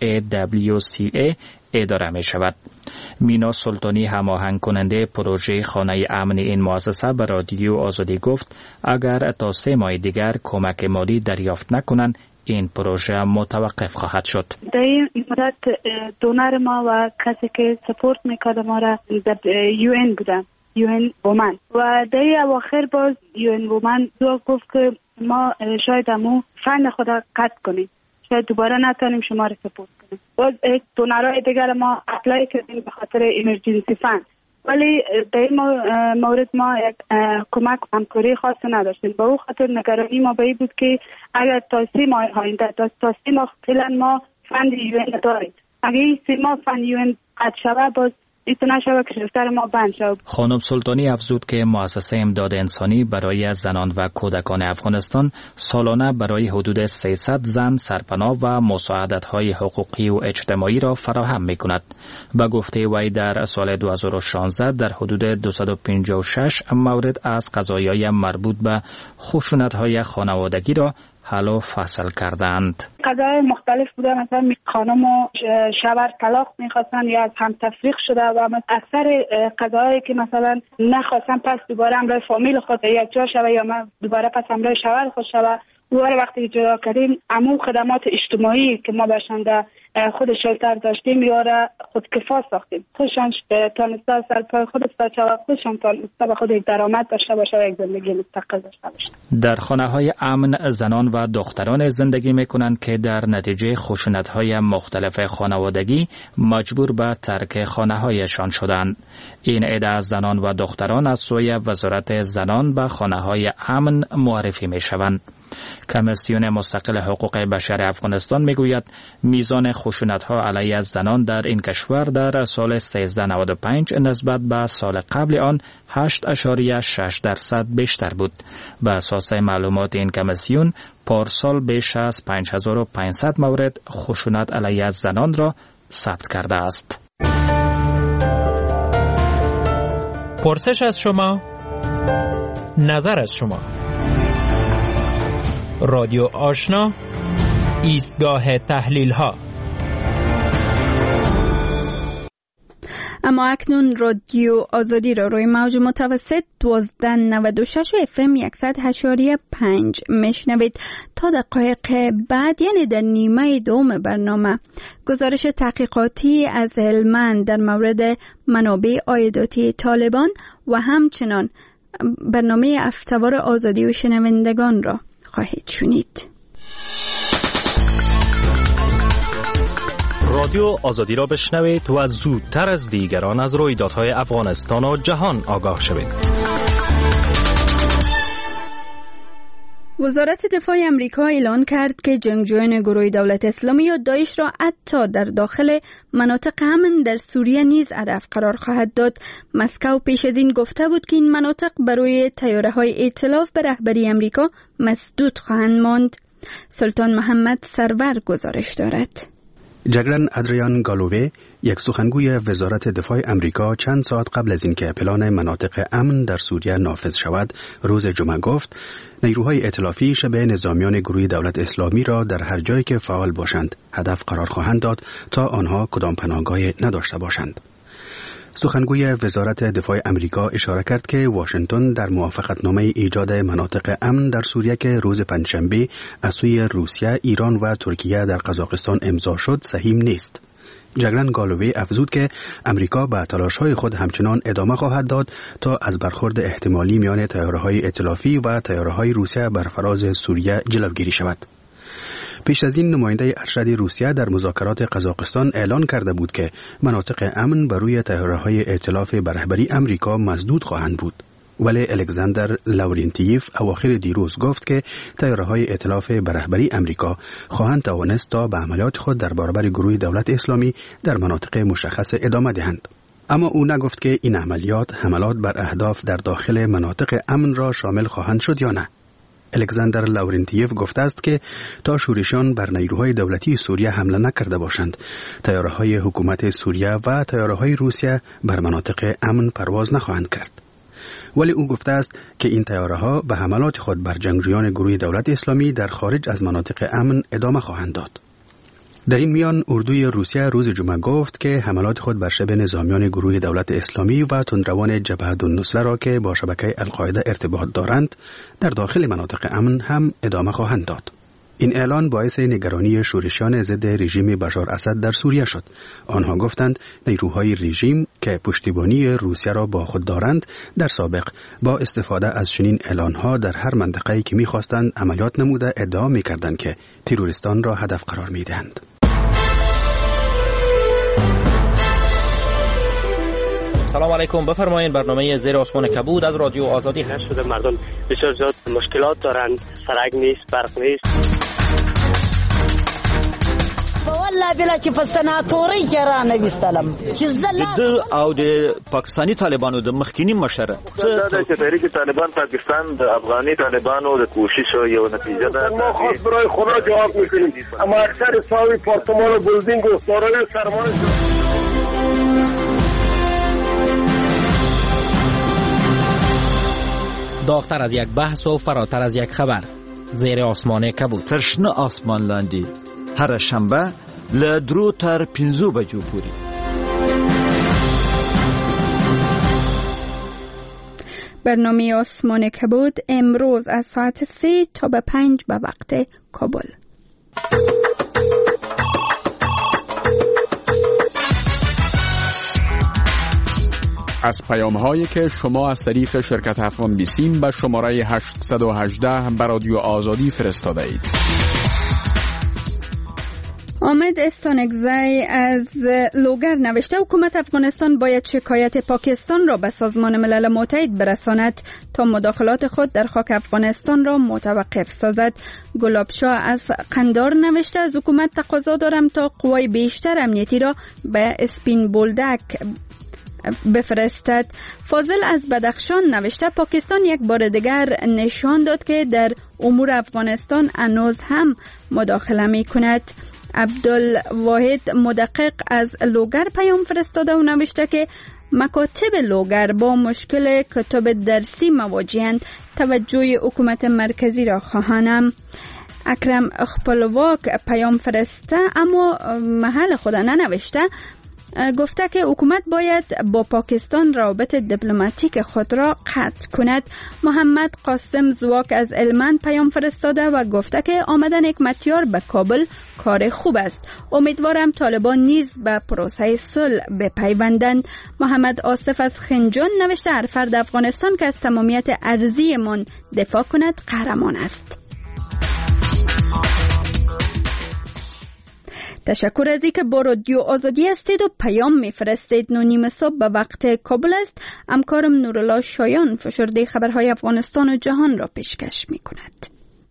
HAWCA اداره می شود. مینا سلطانی هماهنگ کننده پروژه خانه امن این مؤسسه به رادیو آزادی گفت اگر تا 3 ماه دیگر کمک مالی دریافت نکنند این پروژه متوقف خواهد شد. در این مدت دونر ما و کسی که سپورت میکرد ما را در UN بودن، UN وومن و در اواخر باز UN وومن دو گفت که ما شاید همو فند خود قطع کنیم، شاید دوباره نتونیم شما را سپورت کنیم. باز دونرهای دیگر ما اپلای کردیم به خاطر ایمرجنسی فند، ولی در این مورد ما یک کمک و همکاری خاص نداشتیم. با او خاطر نگرانی ما به این بود که اگر تا 3 ماه آینده تا 3 ماه فعلا ما فند UN داریم، اگر این 3 ماه فند UN قطع شود باز ایتونه شود که شفتر ما بند شود. خانم سلطانی افزود که مؤسسه امداد انسانی برای زنان و کودکان افغانستان سالانه برای حدود 300 زن سرپناه و مساعدت‌های حقوقی و اجتماعی را فراهم می‌کند. به گفته وی در سال 2016 در حدود 256 مورد از قضایای مربوط به خشونت‌های خانوادگی را حل و فصل کردند. قضایای مختلف بوده، مثلا خانم و شوهر طلاق میخواستن یا از هم تفریق شده و اکثر قضایایی که مثلا نخواستن پس دوباره همراه فامیل خود یک جا شوه یا من دوباره پس همراه شوهر خود شوه، دوباره وقتی جدا کردیم عموم خدمات اجتماعی که ما باشنده خود شلتر داشتیم یا خود کفا ساختیم. خودشان تانسته سر پای خود استاچه و خودشان تانسته به خود درآمد داشته باشه و یک زندگی مستقل داشته باشه. در خانه های امن زنان و دختران زندگی میکنند که در نتیجه خشونت های مختلف خانوادگی مجبور به ترک خانه هایشان شدند. این عده از زنان و دختران از سوی وزارت زنان به خانه های امن معرفی می شوند. کمیسیون مستقل حقوق بشر افغانستان میگوید میزان خشونت‌ها علیه زنان در این کشور در سال 1395 نسبت به سال قبل آن 8.6% بیشتر بود. بر اساس معلومات این کمیسیون پارسال بیش از 5500 مورد خشونت علیه زنان را ثبت کرده است. پرسش از شما، نظر از شما. رادیو آشنا، ایستگاه تحلیل ها. اما اکنون رادیو آزادی را روی موج متوسط 1296 و FM 100.5 میشنوید. تا دقایق بعد، یعنی در نیمه دوم برنامه، گزارش تحقیقاتی از هلمند در مورد منابع عایداتی طالبان و همچنان برنامه افتوار آزادی و شنوندگان را خواهید شنید. رادیو آزادی را بشنوید و زودتر از دیگران از رویدادهای افغانستان و جهان آگاه شوید. وزارت دفاع امریکا اعلان کرد که جنگجویان گروه دولت اسلامی یا داعش را حتی در داخل مناطق امن در سوریه نیز هدف قرار خواهد داد. مسکو پیش از این گفته بود که این مناطق برای طیاره‌های ائتلاف به رهبری امریکا مسدود خواهند ماند. سلطان محمد سرور گزارش دارد. جگرن ادریان گالووی، یک سخنگوی وزارت دفاع امریکا، چند ساعت قبل از اینکه پلان مناطق امن در سوریه نافذ شود، روز جمعه گفت نیروهای ائتلافی شبه نظامیان گروه دولت اسلامی را در هر جایی که فعال باشند هدف قرار خواهند داد تا آنها کدام پناهگاهی نداشته باشند. سخنگوی وزارت دفاع امریکا اشاره کرد که واشنگتن در موافقتنامه ایجاد مناطق امن در سوریه که روز پنجشنبه از سوی روسیه، ایران و ترکیه در قزاقستان امضا شد صحیح نیست. جگرن گالووی افزود که امریکا به تلاش‌های خود همچنان ادامه خواهد داد تا از برخورد احتمالی میان طیاره‌های ائتلافی و طیاره‌های روسیه بر فراز سوریه جلوگیری شود. پیش از این نماینده ارشد روسیه در مذاکرات قزاقستان اعلان کرده بود که مناطق امن بر روی طیاره‌های ائتلاف به رهبری امریکا مسدود خواهند بود. ولی الکساندر لاورنتیف اواخر دیروز گفت که طیاره‌های ائتلاف به رهبری امریکا خواهند توانست تا به عملیات خود در برابر گروه دولت اسلامی در مناطق مشخص ادامه دهند. اما او نگفت که این حملات بر اهداف در داخل مناطق امن را شامل خواهند شد یا نه. الکساندر لاورنتیف گفته است که تا شورشیان بر نیروهای دولتی سوریه حمله نکرده باشند، طیاره‌های حکومت سوریه و طیاره‌های روسیه بر مناطق امن پرواز نخواهند کرد. ولی او گفته است که این طیاره‌ها به حملات خود بر جنگجویان گروه دولت اسلامی در خارج از مناطق امن ادامه خواهند داد. در این میان اردوی روسیه روز جمعه گفت که حملات خود بر شبه نظامیان گروه دولت اسلامی و تندروان جبهه النصره را که با شبکه القاعده ارتباط دارند در داخل مناطق امن هم ادامه خواهند داد. این اعلان باعث نگرانی شورشیان ضد رژیم بشار اسد در سوریه شد. آنها گفتند نیروهای رژیم که پشتیبانی روسیه را با خود دارند در سابق با استفاده از چنین اعلانها در هر منطقه‌ای که می‌خواستند عملیات نموده ادعا می‌کردند که تروریستان را هدف قرار می‌دهند. سلام علیکم، بفرمایید. برنامه زیر آسمان کبود از رادیو آزادی هست. شده مردم بسیار زیاد مشکلات دارند، سرک نیست، برق نیست. والله بلا چې په سناتوري کې را نوستلم چې د او د پاکستاني طالبانو د مخکینی مشر چې تحریک طالبان پاکستان د افغاني طالبانو د کوشش یو نتیجه ده. ما خاص برای خدا جواب میکنیم، اما اکثر ساوی پارتمان و بلدینگ و دارای سرمایه داغتر از یک بحث و فراتر از یک خبر، زیر آسمان کبود. ترشنه آسمان لاندی هر شنبه له 2 تر 5 بجو پورې. برنامه آسمان کبود امروز از ساعت 3 تا به 5 به وقت کابل. از پیام‌هایی که شما از طریق شرکت افغان بیسیم به شماره 818 به رادیو آزادی فرستاده اید. آمد استانگزی از لوگر نوشته حکومت افغانستان باید شکایت پاکستان را به سازمان ملل متحد برساند تا مداخلات خود در خاک افغانستان را متوقف سازد. گلابشاه از قندار نوشته از حکومت تقاضا دارم تا قوای بیشتر امنیتی را به اسپین بولدک بفرستد. فاضل از بدخشان نوشته پاکستان یک بار دیگر نشان داد که در امور افغانستان هنوز هم مداخله می کند. عبدالواحد مدقق از لوگر پیام فرستاده و نوشته که مکاتب لوگر با مشکل کتاب درسی مواجهند، توجه حکومت مرکزی را خواهانم. اکرم خپلواک پیام فرسته اما محل خود ننوشته. گفته که حکومت باید با پاکستان روابط دیپلماتیک خود را قطع کند. محمد قاسم زواک از هلمند پیام فرستاده و گفته که آمدن حکمتیار به کابل کار خوب است. امیدوارم طالبان نیز به پروسه صلح بپیوندند. محمد آصف از خنجان نوشته هر فرد افغانستان که از تمامیت ارضی من دفاع کند قهرمان است. تشکر از اینکه با رادیو آزادی هستید و پیام میفرستید. 9:30 صبح به وقت کابل است. همکارم نورالله شایان فشرده خبرهای افغانستان و جهان را پیشکش می کند.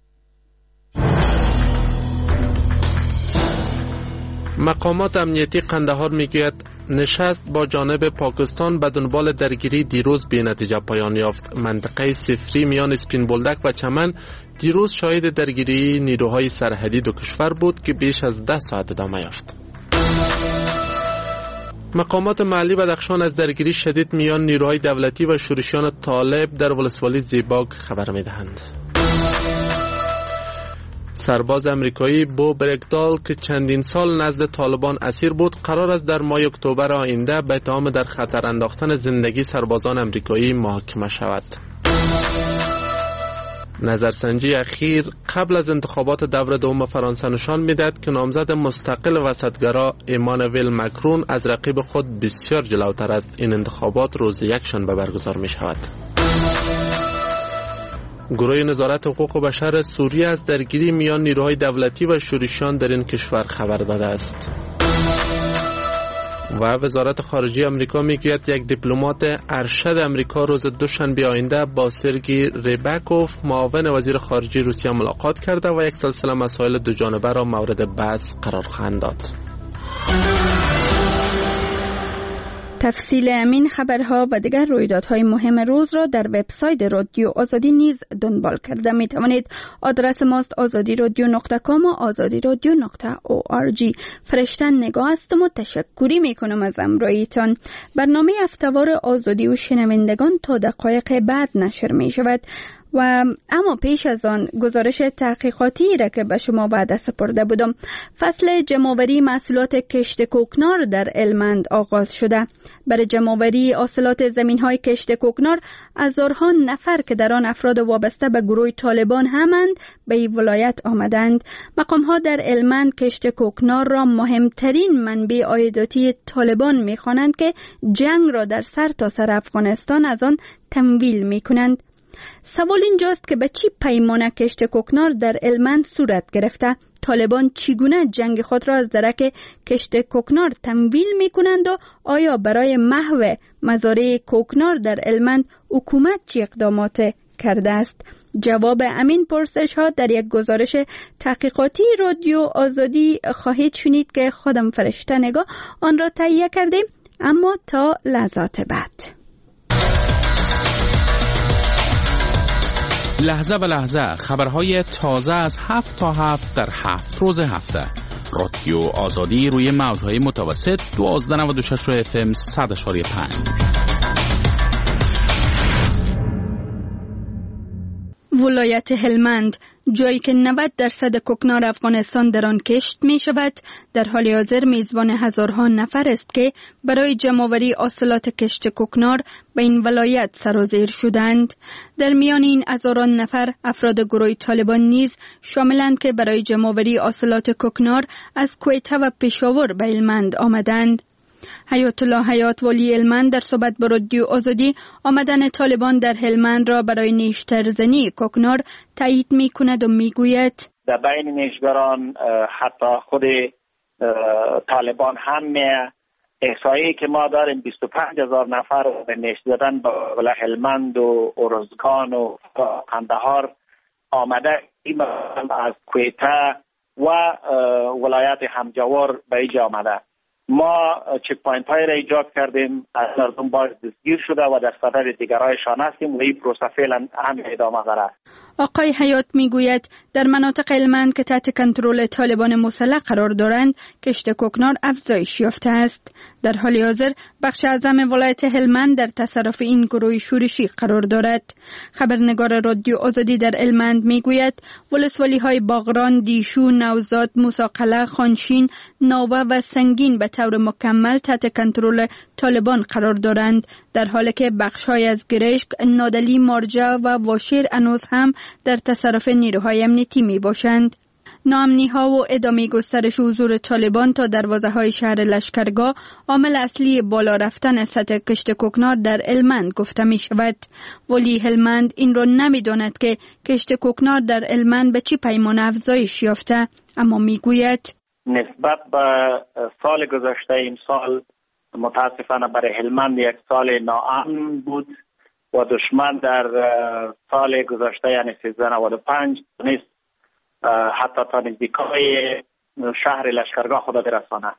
مقامات امنیتی قندهار میگوید نشست با جانب پاکستان به دنبال درگیری دیروز بی نتیجه پایان یافت. منطقه صفری میان سپین بولدک و چمن دیروز شاهد درگیری نیروهای سرحدی دو کشور بود که بیش از 10 ساعت ادامه یافت. مقامات محلی بدخشان از درگیری شدید میان نیروهای دولتی و شورشیان طالب در ولسوالی زیباگ خبر میدهند. سرباز امریکایی بو برگدال که چندین سال نزد طالبان اسیر بود قرار است در ماه اکتبر آینده به اتهام در خطر انداختن زندگی سربازان امریکایی محاکمه شود. نظرسنجی اخیر قبل از انتخابات دور دوم فرانسه نشان می‌دهد که نامزد مستقل وسطگرا ایمانوئل مکرون از رقیب خود بسیار جلوتر است. این انتخابات روز یکشنبه برگزار می‌شود. گروه نظارت حقوق بشر سوریه از درگیری میان نیروهای دولتی و شورشیان در این کشور خبر داده است. و وزارت خارجه امریکا میگوید یک دیپلمات ارشد امریکا روز دوشنبه آینده با سرگی ریبکوف معاون وزیر خارجه روسیه ملاقات کرده و یک سلسله مسائل دو جانبه را مورد بحث قرار خواهند داد. تفصیل همین خبرها و دیگر رویدادهای مهم روز را در وبسایت رادیو آزادی نیز دنبال کرده می توانید. آدرس ماست azadiradyo.com و azadiradyo.org. فرشتن نگاه هستم و تشکری می کنم از همراهیتان. برنامه هفته‌وار آزادی و شنوندگان تا دقایق بعد نشر می شود. و اما پیش از آن گزارش تحقیقاتی را که به شما بعد سپرده بودم. فصل جمع‌آوری محصولات کشت کوکنار در هلمند آغاز شده. برای جمع‌آوری حاصلات زمین‌های کشت کوکنار هزارها نفر که در آن افراد وابسته به گروه طالبان همند به این ولایت آمدند. مقام‌ها در هلمند کشت کوکنار را مهمترین منبع عایداتی طالبان می‌خوانند که جنگ را در سرتاسر افغانستان از آن تمویل می‌کنند. سوال اینجاست که به چی پیمانه کشت کوکنار در هلمند صورت گرفته؟ طالبان چگونه جنگ خود را از درک کشت کوکنار تمویل می کنند و آیا برای محو مزارع کوکنار در هلمند حکومت چه اقدامات کرده است؟ جواب همین پرسش ها در یک گزارش تحقیقاتی رادیو آزادی خواهید شنید که خودم فرشته نگاه آن را تهیه کردیم، اما تا لحظات بعد. لحظه به لحظه خبرهای تازه از 7 تا 7 در 7 روز هفته. رادیو آزادی روی موجهای متوسط 1296 FM 100.5. ولایت هلمند، جایی که 90% کوکنار افغانستان در آن کشت می شود، در حال حاضر میزبان هزارها نفر است که برای جمع‌آوری حاصلات کشت کوکنار به این ولایت سرازیر شدند. در میان این هزاران نفر افراد گروه طالبان نیز شاملند که برای جمع‌آوری حاصلات کوکنار از کویته و پشاور به هلمند آمدند. حیات الله حیات والی هلمند در صحبت با رادیو آزادی آمدن طالبان در هلمند را برای نیشترزنی کوکنار تایید می کند و می گوید در بین نیشگران حتی خود طالبان هم احصایی که ما داریم 25,000 نفر به نیش زدن به هلمند و ارزگان و قندهار آمده از کویته و ولایت همجوار به اینجا آمده. ما چک پوینت های را ایجاد کردیم، از مردم باز دستگیر شده و در صدد دیگرایشان هستیم و این پروسه فعلا هم ادامه دارد. آقای حیات میگوید در مناطق هلمند که تحت کنترل طالبان مسلح قرار دارند کشت کوکنار افزایش یافته است. در حال حاضر بخش اعظم ولایت هلمند در تصرف این گروه شورشی قرار دارد. خبرنگار رادیو آزادی در هلمند میگوید ولسوالی‌های باغران، دیشو، نوزاد، موسی-قلعه، خانشین، ناوه و سنگین به طور مکمل تحت کنترل طالبان قرار دارند، در حالی که بخش‌های از گرشک، نادلی، مارجه و واشیر هنوز هم در تصرف نیروهای امنیتی می باشند. ناامنی‌ها و ادامه گسترش حضور طالبان تا دروازه‌های شهر لشکرگاه عامل اصلی بالا رفتن سطح کشت کوکنار در هلمند گفته می شود. ولی هلمند این را نمی داند که کشت کوکنار در هلمند به چی پیمان افزایش یافته، اما می گوید نسبت به سال گذشته این سال متاسفانه برای هلمند یک سال ناامن بود و دشمن در سال گذشته یعنی 1395 نیست حتی تا نزدیکای شهر لشکرگاه خود برساند.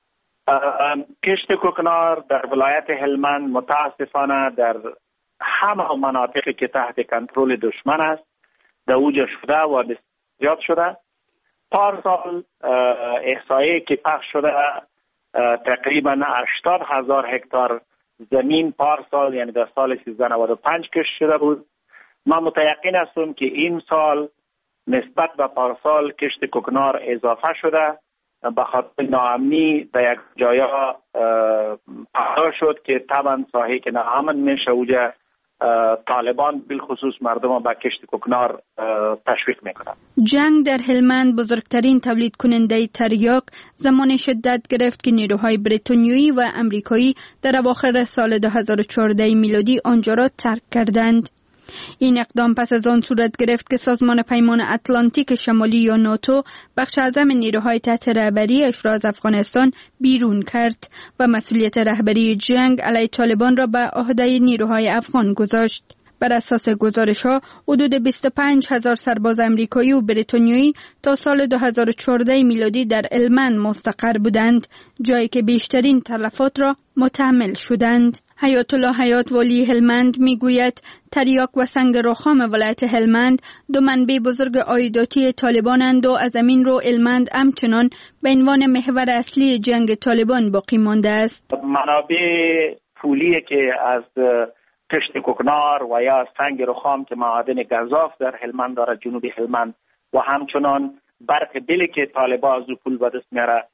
کشت کوکنار در ولایت هلمند متاسفانه در همه مناطقی که تحت کنترل دشمن است اوج شده و زیاد شده. پارسال احصایه‌ای که پخش شده تقریبا 80,000 هکتار زمین پارسال یعنی در سال 1395 کشت شده بود. من متیقن هستم که این سال نسبت به پارسال کشت کوکنار اضافه شده به خاطر ناامنی در یک جایا پیدا شد که طبعا ساحه که ناامن میشه اوجا طالبان بالخصوص مردم به کشت کوکنار تشویق میکنند. جنگ در هلمند بزرگترین تولید کننده تریاک زمان شدت گرفت که نیروهای بریتانیایی و امریکایی در اواخر سال 2014 میلادی آنجا را ترک کردند. این اقدام پس از آن صورت گرفت که سازمان پیمان اتلانتیک شمالی یا ناتو بخش اعظم نیروهای تحت رهبری‌اش را از افغانستان بیرون کرد و مسئولیت رهبری جنگ علیه طالبان را به عهده نیروهای افغان گذاشت. بر اساس گزارش‌ها حدود 25,000 سرباز امریکایی و بریتانیایی تا سال 2014 میلادی در هلمند مستقر بودند، جایی که بیشترین تلفات را متحمل شدند. حیات الله حیات والی هلمند میگوید تریاک و سنگ رخام ولایت هلمند دو منبع بزرگ عایداتی طالبانند و از زمین رو هلمند همچنان به عنوان محور اصلی جنگ طالبان باقی مانده است. منابع پولی که از کشت کوکنار و یا سنگ رخام که معادن گزاف در هلمند داره جنوب هلمند و همچنان برق دلی که طالبان از پول به دست میاره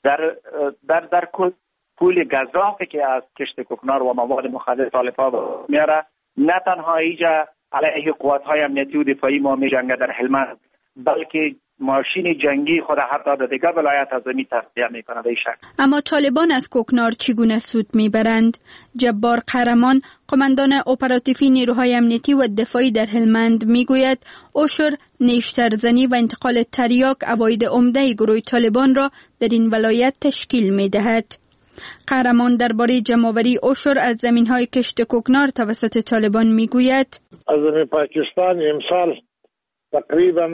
در پول گزافی که از کشت کوکنار و مواد مخدر طالبان میاره نه تنها ایجا علیه قوات‌های امنیتی و دفاعی ما میجنگه در هلمند بلکه ماشین جنگی خود حتی در دیگر ولایت از زمین تصدیه میکنه به این شکل. اما طالبان از کوکنار چگونه سود میبرند؟ جبار قهرمان قماندان اپراتیفی نیروهای امنیتی و دفاعی در هلمند میگوید عشر، نیشترزنی و انتقال تریاک عواید عمده گروه طالبان را در این ولایت تشکیل میدهد. قهرمان درباره جمع‌آوری عشر از زمین‌های کشت کوکنار توسط طالبان میگوید از زمین پاکستان امسال تقریبا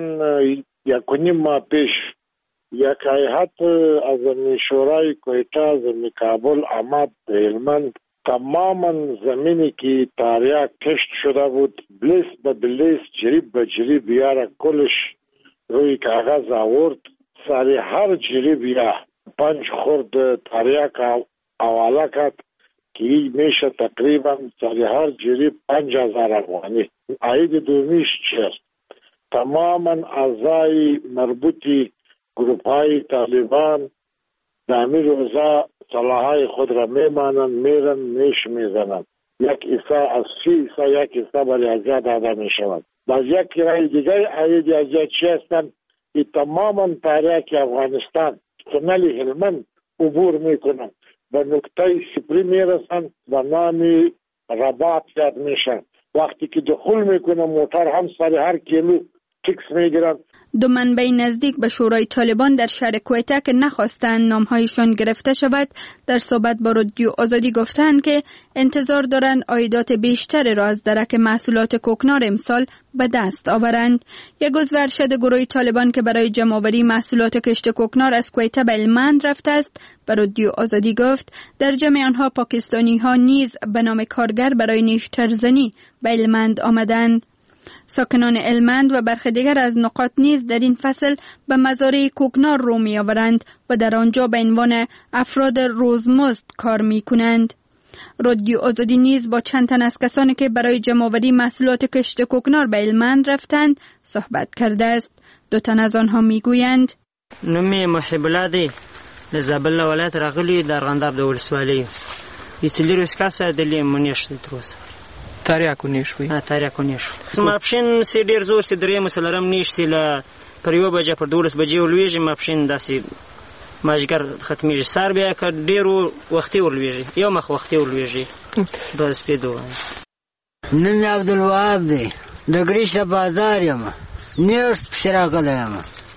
1.5 ماه پیش یک هیئت از شورای کویتا زمین کابل آمد به هلمند. تماما زمینی که تریاک کشت شده بود بلیس به بلیس جریب به جریب یاره کلش روی کاغذ آورد. سری هر جریب یا 5 خورد تریاک حواله کرد که میشه تقریبا سری هر جریب 5,000 افغانی. عاید دومیش چیست؟ تماما اعضای مربوطی گروپ‌های طالبان در همین روزا سلاح‌های خود را میمانند، میرن، میزنند. یک ایسا از 30 ایسا یک ایسا برای ازیا داده میشود. باز یک رای دیگه عاید ازیا چی هستند؟ این تماما تریاک افغانستان تونل هلمند عبور میکنند به نقطه صفری میرسند و نامی رباط یاد میشن. وقتی که دخول میکنه موتر هم سر هر کیلو تکس میگیرن. دو منبع نزدیک به شورای طالبان در شهر کویتا که نخواستند نامهایشان گرفته شود در صحبت با رادیو آزادی گفتند که انتظار دارند عایدات بیشتری را از درک محصولات کوکنار امسال به دست آورند. یک عضو ارشد گروه طالبان که برای جمع‌آوری محصولات کشت کوکنار از کویتا به هلمند رفته است به رادیو آزادی گفت در جمع آنها پاکستانی ها نیز به نام کارگر برای نیشترزنی به هلمند آمدند. ساکنان هلمند و برخی دیگر از نقاط نیز در این فصل به مزارع کوکنار رو می آورند و در آنجا به عنوان افراد روزمزد کار می کنند. رادیو آزادی نیز با چند تن از کسانی که برای جمع‌آوری محصولات کشت کوکنار به هلمند رفتند صحبت کرده است. 2 تن از آنها می گویند نومي محب الله دی لزابل ولایت راغلی در غنداب د ولسوالۍ یتلیر اسکاسه دلی منیشت تروس تاریاکو نیشوي تاریاکو نیشو ماپشین سی ډیر زور سی درې مسلرم نشتی ل پر یو بجې پر 12 بجې ولویږي ماپشین داسې ماجګر ختمیږي سار بیا ک ډیرو وختي ولویږي یو مخ وختي ولویږي بس پیدو نومي عبدالوهاب دی د ګریش بازار یم نیشت شراغلم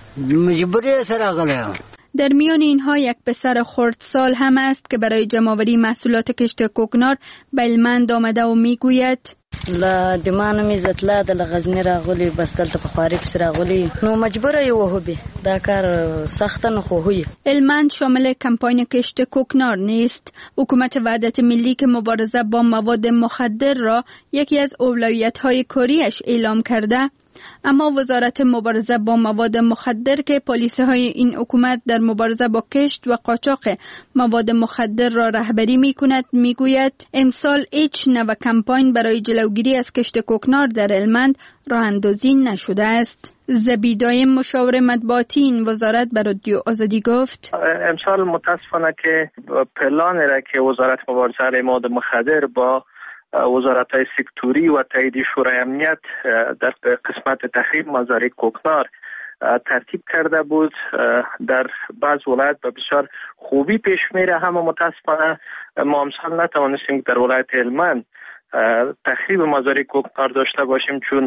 مجبوری سراغلم. در میان اینها یک پسر خردسال هم است که برای جمع‌آوری محصولات کشت کوکنار به هلمند آمده و میگوید لا دمانه می زتلا د غزنی راغلی بس دلته په خواري کې راغلی نو مجبور یو وهبي دا کار سخت نه خو هي. هلمند شامل کمپاین کشت کوکنار نیست. حکومت وحدت ملی که مبارزه با مواد مخدر را یکی از اولویت‌های کاریش اعلام کرده، اما وزارت مبارزه با مواد مخدر که پالیسی‌های این حکومت در مبارزه با کشت و قاچاق مواد مخدر را رهبری می‌کند می‌گوید امسال هیچ نوع کمپاین برای جلوگیری از کشت کوکنار در هلمند راه اندازی نشده است. زبیدای مشاور مطبوعاتی این وزارت به رادیو آزادی گفت امسال متاسفانه که پلان را که وزارت مبارزه علیه مواد مخدر با وزارت‌های سکتوری و تایید شورای امنیت در قسمت تخریب مزارع کوکنار ترتیب کرده بود در بعض ولایت به بسیار خوبی پیش میره، اما متاسفانه ما امسال نتوانستیم در ولایت هلمند تخریب مزارع کوکنار داشته باشیم، چون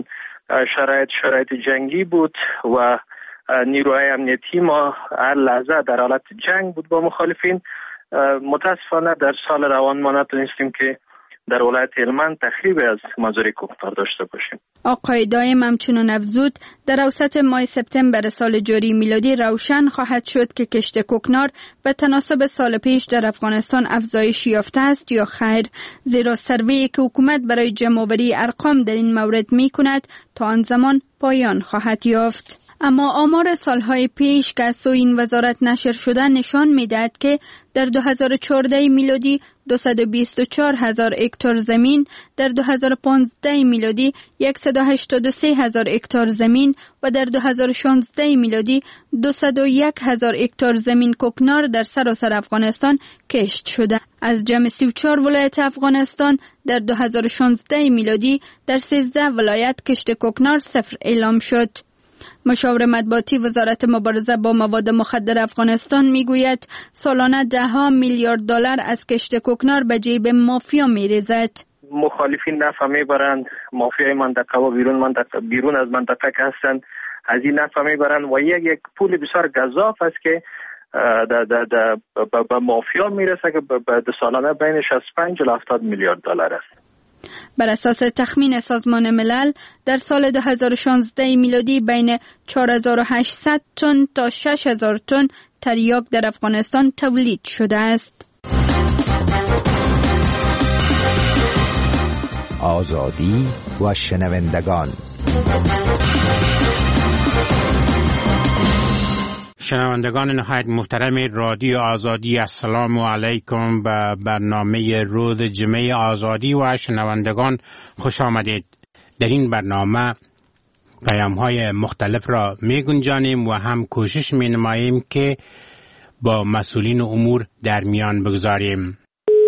شرایط جنگی بود و نیروهای امنیتی ما هر لحظه در حالت جنگ بود با مخالفین. متاسفانه در سال روان ما نتونستیم که در ولایت هلمند تخریب از مزارع کوکنار داشته باشیم. آقای دایم همچنان افزود در اوسط ماه سپتامبر سال جاری میلادی روشن خواهد شد که کشت کوکنار به تناسب سال پیش در افغانستان افزایش یافته است یا خیر، زیرا سروی که حکومت برای جمع‌آوری ارقام در این مورد می کند تا آن زمان پایان خواهد یافت. اما آمار سالهای پیش که از سوی این وزارت نشر شده نشان می‌دهد که در 2014 میلادی 224,000 هکتار زمین، در 2015 میلادی 183,000 هکتار زمین و در 2016 میلادی 201,000 هکتار زمین کوکنار در سراسر افغانستان کشت شده. از جمع 34 ولایت افغانستان در 2016 میلادی در 13 ولایت کشت کوکنار صفر اعلام شد. مشاور مطبوعاتی وزارت مبارزه با مواد مخدر افغانستان میگوید سالانه 10 میلیارد دلار از کشت کوکنار به جیب مافیا میریزد. مخالفین نفع میبرند، مافیای منطقه و بیرون از منطقه که هستند از این نفع میبرند و یک پول بسیار گزاف است که به مافیا میرسه که به سالانه بین 65 تا 70 میلیارد دلار است. بر اساس تخمین سازمان ملل در سال 2016 میلادی بین 4800 تن تا 6000 تن تریاک در افغانستان تولید شده است. آزادی و شنوندگان. شنوندگان نهایت محترم رادیو آزادی، السلام علیکم. به برنامه روز جمعه آزادی و شنوندگان خوش آمدید. در این برنامه پیام‌های مختلف را می گنجانیم و هم کوشش می نماییم که با مسئولین امور در میان بگذاریم.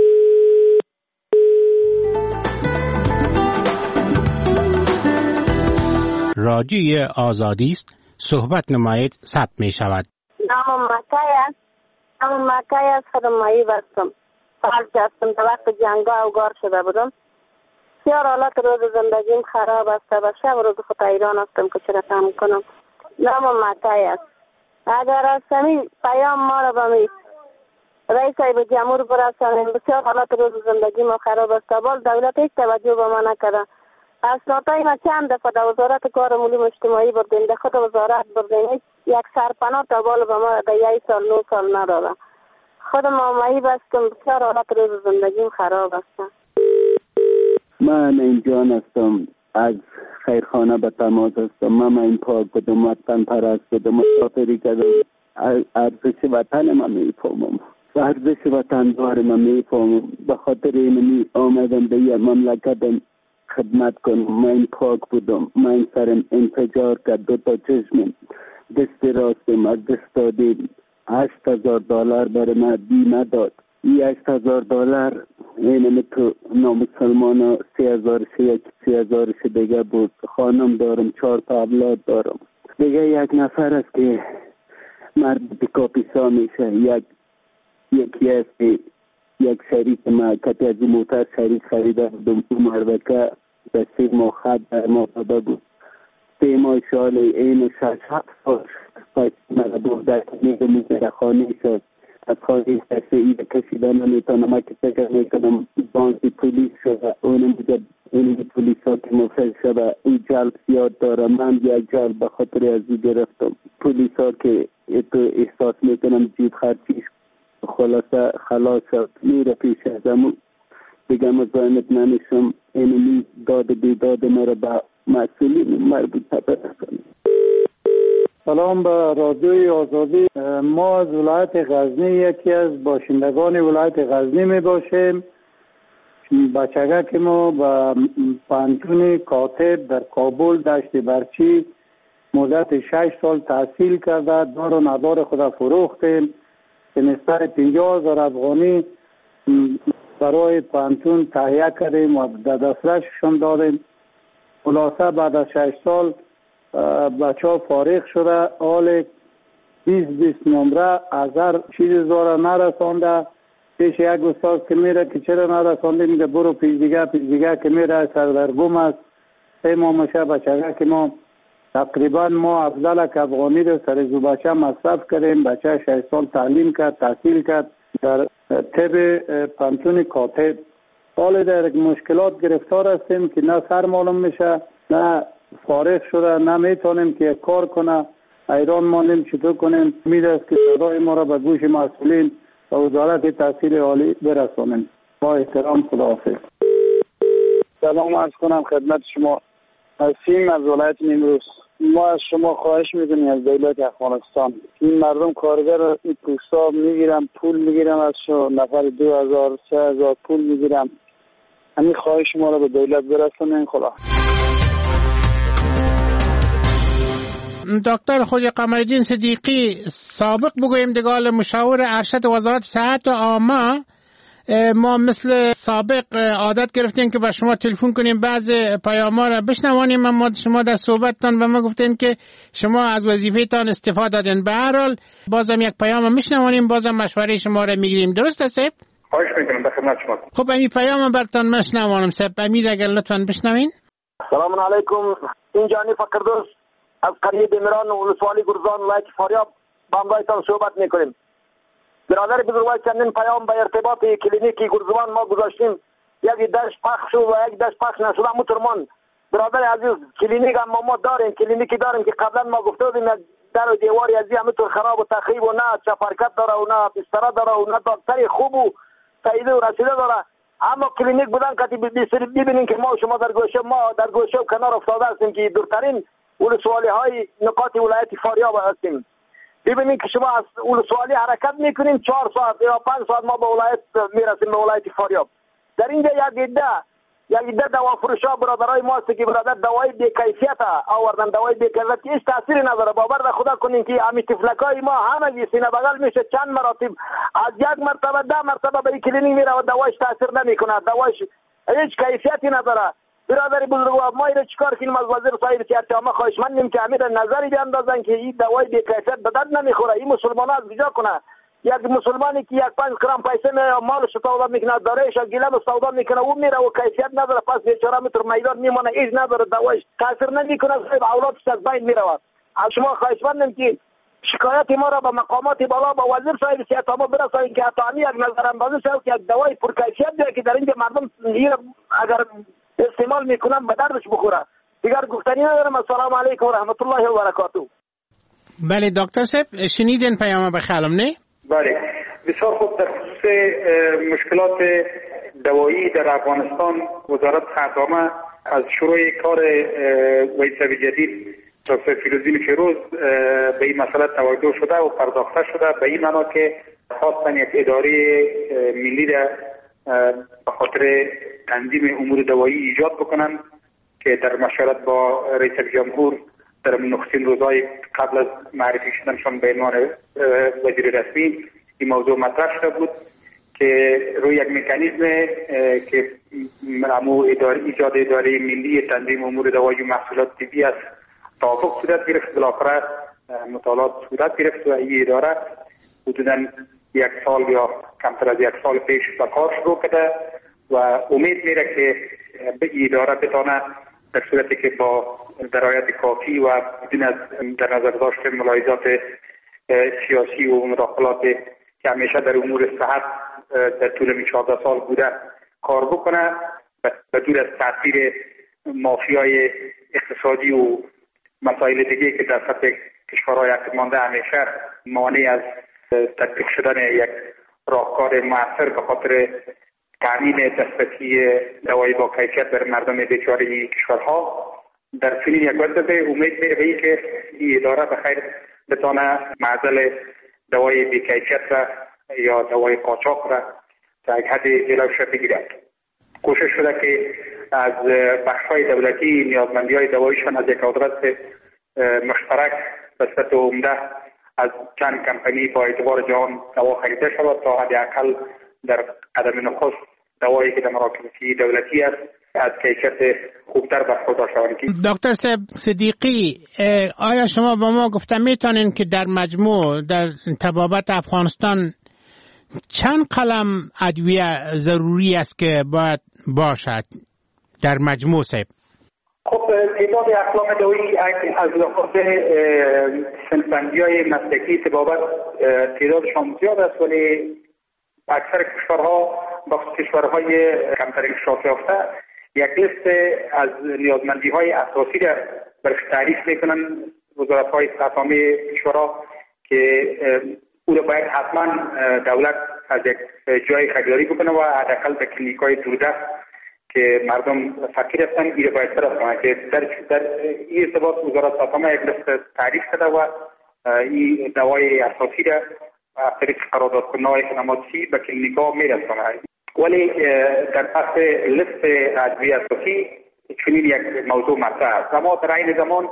رادیوی آزادی است، صحبت نمایید، ثبت می شود. نامم مکای است، خدمایی بستم. حال هستم در وقت جنگا و گار شده بودم. بسیار حالت روز زندگیم خراب است و شب روز خود ایران هستم که چرا کم کنم. نامم مکای است. اگر از سمی پیام ما را بمی رئیس به جمهور برسانیم، بسیار حالت روز زندگیم خراب است. بال دولت هیچ توجه به ما نکرده. اسنادای ما چند دفعه در وزارت کار ملی اجتماعی بردیم، در خود وزارت بردیم، یک سرپناه تا بال به ما در 1 سال 9 سال نداده. خود مامایی بستم، بسیار حالت روز زندگیم خراب است. من اینجان هستم. از خیرخانه به تماس هستم. من این پاک بودم، وطن پرست بودم، مسافری کردم، ارزش وطن من میفهمم، ارزش وطن دار من میفهمم. به خاطر این آمدم به یه مملکتم خدمت کنم. من پاک بودم، من سرم انفجار کرد، 2 چشمم دست راستم از دست دادیم. $8,000 برای من بیمه داد. این $8,000 اینم تو نامسلمان 3,000 دیگه بود. خانم دارم، 4 اولاد دارم. دیگه یک نفر است که مرد کاپیسا میشه. یکی است که یک شریک ما کتی از موتر شریک خریده بودم. مرد به 3 ماه خط در ما داده بود. 3 ماه شال این 6-7 سال پس مرا برده کنیده میگه خانه شد. از خانه کسی ایده کشیدن نمیتونم. ما که فکر میکنم بانکی پولیس شده. اونم دیگه این پولیس ها که مفرد شده. این جلب زیاد داره. من یک جلب به خاطر از این گرفتم. پولیس ها که تو احساس میکنم جیب خرچیش خلاصه خلاص شد. میره پیش از امون دیگه مزاحمت نمیشم. اینمی داد بیداد مرا به مسئولین مربوطه برسانم. سلام به رادیوی آزادی. ما از ولایت غزنی یکی از باشندگان ولایت غزنی می باشیم. بچگک ما به پانتون کاتب در کابل دشت برچی مدت 6 سال تحصیل کرده. دار و ندار خود فروختیم. سمستر 50,000 افغانی برای پانتون تهیه کردیم و در دسترسشان دادیم. خلاصه بعد از 6 سال بچه ها فارغ شده. حال 20 نمره از هر چیز داره نرسانده. پیش یک استاد که میره که چرا نرسانده میگه برو پیش دیگه که میره سردرگم است. 3 ماه میشه بچه که ما تقریبا ما افضل افغانی رو سر زو بچه مصرف کردیم. بچه 6 سال تعلیم کرد، تحصیل کرد در طب پانتون کاتب. حال در مشکلات گرفتار هستیم که نه سر معلوم میشه، نه فارغ شده، نمیتونیم که کار کنه. ایران مانیم چطور کنیم. امید است که صدای ما را به گوش مسئولین و وزارت تحصیل عالی برسانیم. با احترام، خداحافظ. سلام عرض کنم خدمت شما. سیم از ولایت نیمروز. ما از شما خواهش میکنیم از دولت افغانستان، این مردم کارگر این پوستا میگیرم، پول میگیرم از شما، نفر 2,000-3,000 پول میگیرم. همین خواهش ما را به دولت برسونین. خدا. دکتر خوجا قمرالدین صدیقی، سابق بگویم دگال مشاور ارشد وزارت صحت عامه، ما مثل سابق عادت گرفتیم که به شما تلفن کنیم، بعض پیام‌ها را بشنوانیم، اما شما در صحبتتان به ما گفتین که شما از وظیفه‌تان استفاده دادین. به هر حال بازم یک پیام میشنوانیم، بازم مشوره شما را میگیریم. درست است؟ خواهش میکنم به خدمت شما. خب این پیام براتون میشنوانم. امید اگر لطفاً بشنوین. سلام علیکم. اینجانی فقردوس از قریه دمیران ولسوالی گرزان ولایت فاریاب با همراهتان صحبت میکنیم. برادر بزرگوار، چندین پیام به ارتباط کلینیکی گرزوان ما گذاشتیم. یک دشت پخش شد و یک دشت پخش نشده. مترمان برادر عزیز، کلینیک هم ما داریم، کلینیکی داریم که قبلا ما گفته بودیم در و دیواری از این همینطور خراب و تخریب و نه چپرکت داره و نه بستر داره و نه دکتری خوب و تایید و رسیده داره. اما کلینیک بودن که ببینین که ما شما در گوشه و کنار افتاده هستیم که دورترین ولسوالی های نقاط ولایت فاریاب هستیم. ببینین که شما از ولسوالی حرکت میکنیم 4 ساعت یا 5 ساعت ما به ولایت میرسیم، به ولایت فاریاب. در اینجا یک عده دوا فروشا برادرای ما است که برادر دوای بی کیفیت آوردن، دوای بی کیفیت هیچ تاثیری نداره. باور خدا کنین که امی تفلکای ما همه سینه بغل میشه، چند مراتب از 1 مرتبه 10 مرتبه به کلینیک میره و دوایش تاثیر نمیکنه، دوایش هیچ کیفیتی نداره. برادر بزرگوار، ما اینو چیکار کنیم؟ از وزیر صاحب صحت عامه خواهش مندیم که امیر نظری بیاندازن که این دوای بی کیفیت به درد نمیخوره. این مسلمان‌ها از کجا کنه؟ یک مسلمانی که 1-5 گرم پیسه مالش سودا میکنه، دارایش گیلم سودا میکنه، او میره و کیفیت نداره، پس بیچاره متر میدان میمونه، هیچ نداره، دوایش تاثیر نمیکنه، صاحب اولادش از بین میره. از شما خواهش مندیم که شکایت ما را به مقامات بالا، با وزیر صاحب صحت عامه برسانید که حتی یک نظر اندازی شد که دوای پر کیفیت بیاره که در اینجا مردم اگر استعمال میکنن به دردش بخوره. دیگر گفتنی ندارم. السلام علیکم و رحمت الله و برکاته. بله دکتر صاحب، شنیدین پیام بخالم نه؟ بله بسیار خوب. در خصوص مشکلات دوایی در افغانستان وزارت صحت عامه از شروع کار ویسوی جدید دکتر فیروزی فیروز به این مسئله توجه شده و پرداخته شده، به این معنا که خواستن یک اداره ملی را به خاطر تنظیم امور دوایی ایجاد بکنن که در مشورت با رئیس جمهور در نخستین روزهای قبل از معرفی شدنشان به عنوان وزیر رسمی این موضوع مطرح شده بود که روی یک مکانیزم که ایجاد اداره ملی تنظیم امور دوایی و محصولات طبی است توافق صورت گرفت. بالاخره مطالعات صورت گرفت و این اداره حدوداً یک سال یا کمتر از یک سال پیش به کار شروع کرده و امید میره که به این اداره بتانه در صورتی که با درایت کافی و بدون از در نظر داشتن ملاحظات سیاسی و مداخلات که همیشه در امور صحت در طول 14 سال بوده کار بکنه و دور از تاثیر مافیای اقتصادی و مسائل دیگه که در سطح کشورهای عقب‌مانده همیشه مانع از تطبیق شدن یک راهکار مؤثر به خاطر تامین دسترسی دوایی با کیفیت در مردم بیچاره کشورها در چنین یک وضعیت امید میره که این اداره بخیر بتونه معضل دوای بی‌کیفیت را یا دوای قاچاق را تا یک حد جلوش بگیرد. کوشش شده که از بخش‌های دولتی نیازمندی‌های دواییشان از یک قدرت مشترک به صورت عمده از چند کمپانی با اعتبار جهان دوا خریده شود تا حداقل در قدم نخست دوایی که در مراکز دولتی است از کیفیت خوبتر برخوردار شوند. دکتر صدیقی، آیا شما با ما گفته میتونین که در مجموع در طبابت افغانستان چند قلم ادویه ضروری است که باید باشد در مجموع صاحب؟ خب تعداد اقلام دوایی از لحاظ صنف‌بندی‌های مسلکی طبابت تعدادشان زیاد است، ولی اکثر کشورها با کشورهای کمتر انکشاف یافته یک لیست از نیازمندی‌های اساسی را برش تعریف میکنن وزارت‌های اسامی کشورها که او را باید حتما دولت از یک جای خریداری بکنه و حداقل به کلینیک‌های دوردست که مردم فقیر هستن این را باید برسانه که در این ارتباط وزارت اسامی یک لیست تعریف کرده و این دوای اساسی را از طریق قراردادکن‌های خدماتی به کلینیک‌ها میرسانه. ولی در پس لیست ادویه اساسی چنین یک موضوع مطرح است، اما در این زمان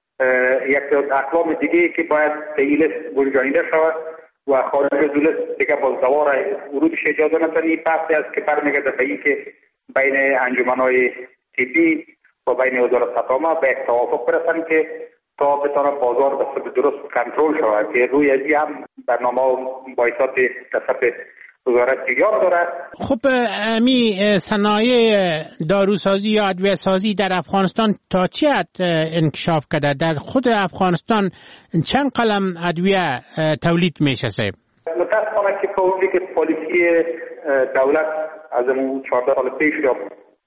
یک اقلام دیگه که باید به این لیست گنجانیده شود و خارج از لیست دیگه باز دوا را ورودش اجازه ندهد. بحثی است که برمیگرده به این که بین انجمن‌های طبی و بین وزارت اسامی به یک توافق برسند که تا بتونه بازار به صورت درست کنترل شود که روی ازی هم برنامه و بایسات تصفیه وزارت تیار دارد. خب می صنایع داروسازی یا ادویه سازی در افغانستان تا چه حد انکشاف کرده؟ در خود افغانستان چند قلم ادویه تولید میشه صاحب؟ متاسفانه که پوزی که پالیسی دولت از اون 14 سال پیش یا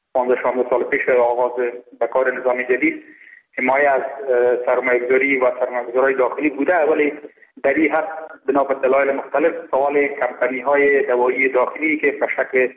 15 سال پیش آغاز به کار نظام جدید حمایت از سرمایه‌گذاری و سرمایه‌گذارهای داخلی بوده، ولی در این حد بنا به دلایل مختلف سوال کمپانی‌های دوایی داخلی که به شکل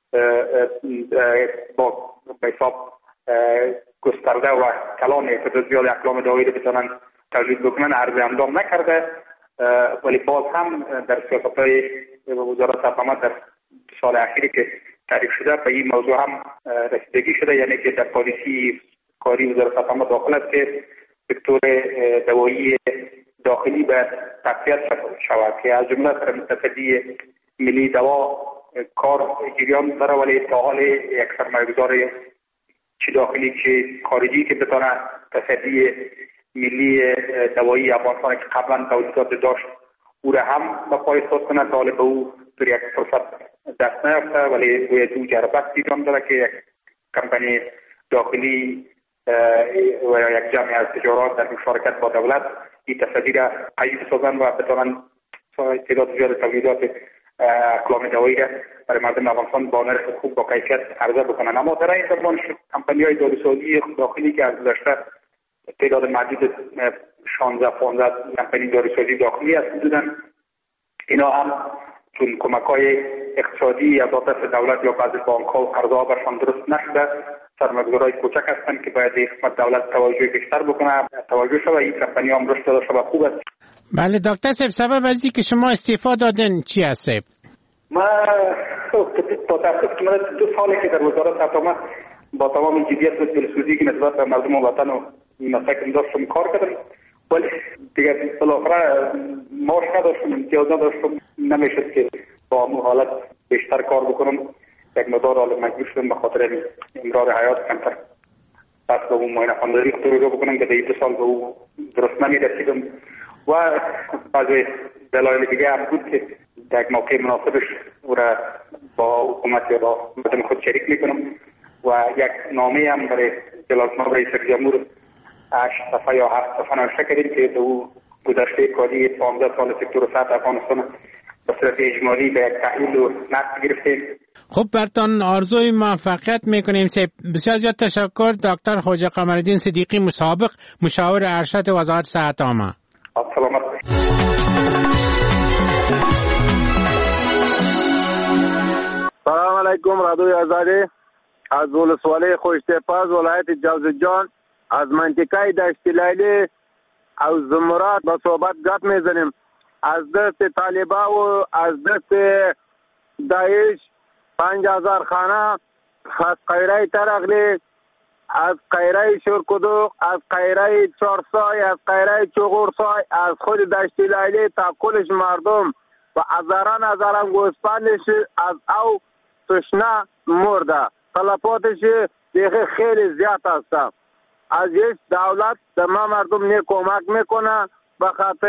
با حساب گسترده و کلان تعداد زیاد اقلام دوایی رو بتونن تولید بکنن عرضه اندام نکرده، ولی باز هم در سیاست‌های وزارت اسامی در سال اخیری که تعریف شده به این موضوع هم رسیدگی شده، یعنی که در پالیسی کاری وزارت اسامی داخل است که سکتور دوایی داخلی به تقویت شود که از جمله سر متصدی ملی دوا کار جریان داره، ولی تا حال یک سرمایه‌گذار چه داخلی چه خارجی که بتونه تصدی ملی دوایی افغانستان که قبلا تولیدات داشت او را هم به پای ایستاد کنه، تا حال به او در یک فرصت دست نیافته، ولی روی دو جربت جریان داره که یک کمپانی داخلی و یک جمع از تجارات در مشارکت با دولت این تصدی را قیید سازن و بتوانند تعداد زیاد تولیدات اقلام دوایی را برای مردم افغانستان با نرخ خوب با کیفیت عرضه بکنن. اما در این زمان کمپانی‌های داروسازی داخلی که از گذشته تعداد محدود 16-15 کمپانی داروسازی داخلی هست بودن، اینا هم چون کمک‌های اقتصادی از دست دولت یا بعضی بانک‌ها و قرض‌ها برشان درست نشده سرمایه‌گذارای کوچک هستند که باید این قسمت دولت توجه بیشتر بکنه، توجه شود این کمپانی هم رشد داشته و خوب است. بله دکتر صاحب، سبب از اینکه شما استعفا دادن چی است؟ ما تا تاسف که 2 سالی که در وزارت اتم با تمام جدیت و دلسوزی که نسبت به مردم وطن و مساکن داشتم کار کردم، ولی دیگه بالاخره معاش نداشتم، امتیاز نداشتم، نمیشد که با اون حالت بیشتر کار بکنم. یک مقدار حال مجبور شدم به خاطر امرار حیات کمتر پس به اون معاینه خانه‌داری رو بکنم که دیگه 2 سال به اون درست نمی‌رسیدم و بعضی دلایل دیگه هم بود که در یک موقع مناسبش او را با حکومت یا با مردم خود شریک میکنم و یک نامه هم برای جلالتمآب رئیس جمهور 8 صفحه یا 7 صفحه نوشته کردیم که او گذشته کاری 15 سال سکتور صحت افغانستان به صورت اجمالی به یک تحلیل و نقد گرفتیم. خب برتان آرزوی موفقیت میکنیم. بسیار زیاد تشکر دکتر خواجه قمرالدین صدیقی، مسابق مشاور ارشد وزارت صحت عامه. سلامت. سلام علیکم. رادیوی آزادی از ولسوالی خوشتپاز ولایت جوزجان از منطقه دشت لیلی او زمرات با صحبت گپ میزنیم. از دست طالبا و از دست داعش 5000 خانه، از قیره ترغلی، از قیره شرکدوق، از قیره چارسای، از قیره چغورسای، از خود دشت لیلی تا کلش مردم و هزاران گوسفندش از او تشنه مرده. تلفاتش دیگه خیلی زیاد هست. از یک دولت به ما مردم نه کمک میکنه، به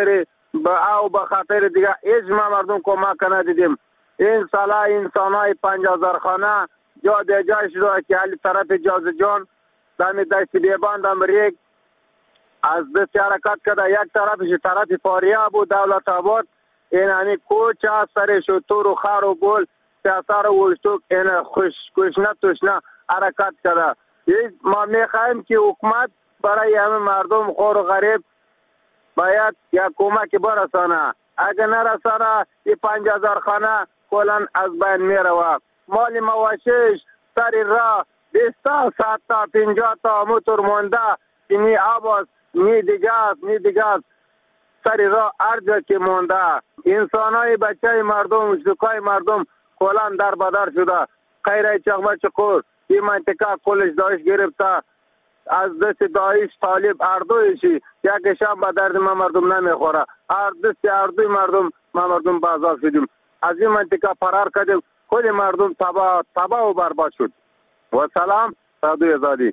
خاطر دیگه هیچ ما مردم کمک ندیدیم. این سالا انسانای 5000 خانه جا دیجا شده که حالی طرف جوزجان دمی دشت بیبان ریگ از دست حرکت کرده. یک طرفش طرف فاریاب و دولت آباد این همی کوچه سرش و تور و خار و گل سیاسار و وشتوک این خوشنه توشنه حرکت کرده. ما میخوایم که حکومت برای همه مردم خور و غریب باید یک کمک برسانه. اگر نرسانه این 5000 خانه کلن از بین میروه. مال مواشش سر راه 20 تا 100 تا 50 تا موتور مونده که نی آب نی دیگه است سر راه هر جا که مونده. انسانای بچه مردم شکای مردم کلن در بدر شده. خیره چغمه چقور این منطقه کلش داعش گرفته. از دست داعش طالب اردویشی یکیشم به درد ما مردم نمیخوره. هر دست اردوی مردم بازار شدیم. از این منطقه فرار کردیم. خود مردم تباه و برباد شد. و سلام رادیوی آزادی.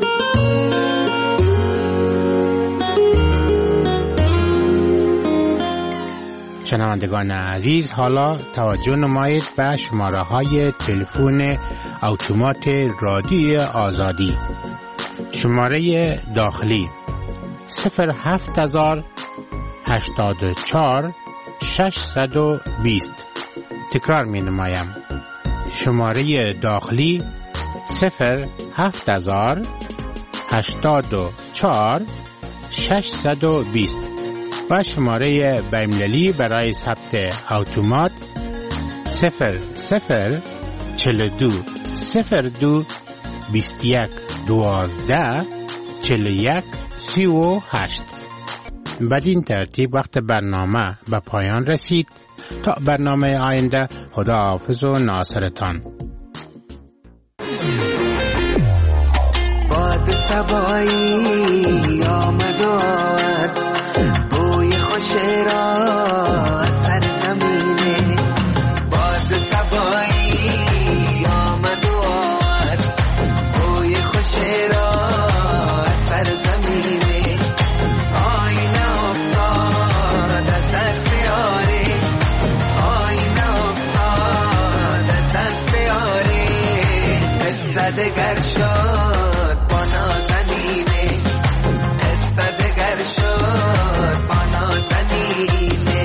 شنوندگان عزیز، حالا توجه نمایید به شماره های تلفن اتومات رادیوی آزادی. شماره داخلی 07084 620. تکرار می نمایم. شماره داخلی 07084 620 و شماره بین‌المللی برای ثبت اتومات 0042 02 21 12 41 38. بدین ترتیب وقت برنامه به پایان رسید. تا برنامه آینده، خداحافظ و ناصرتان. باد سبایی آمد بوی خوش را از سر زمینه. باد سبایی آمد بوی خوش را از سر زمینه. آینه افتاد از دست یاری، آینه افتاد از دست یاری. دگر شد با نازنینه، دگر شد با نازنینه.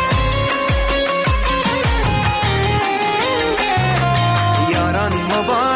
یاران مبارک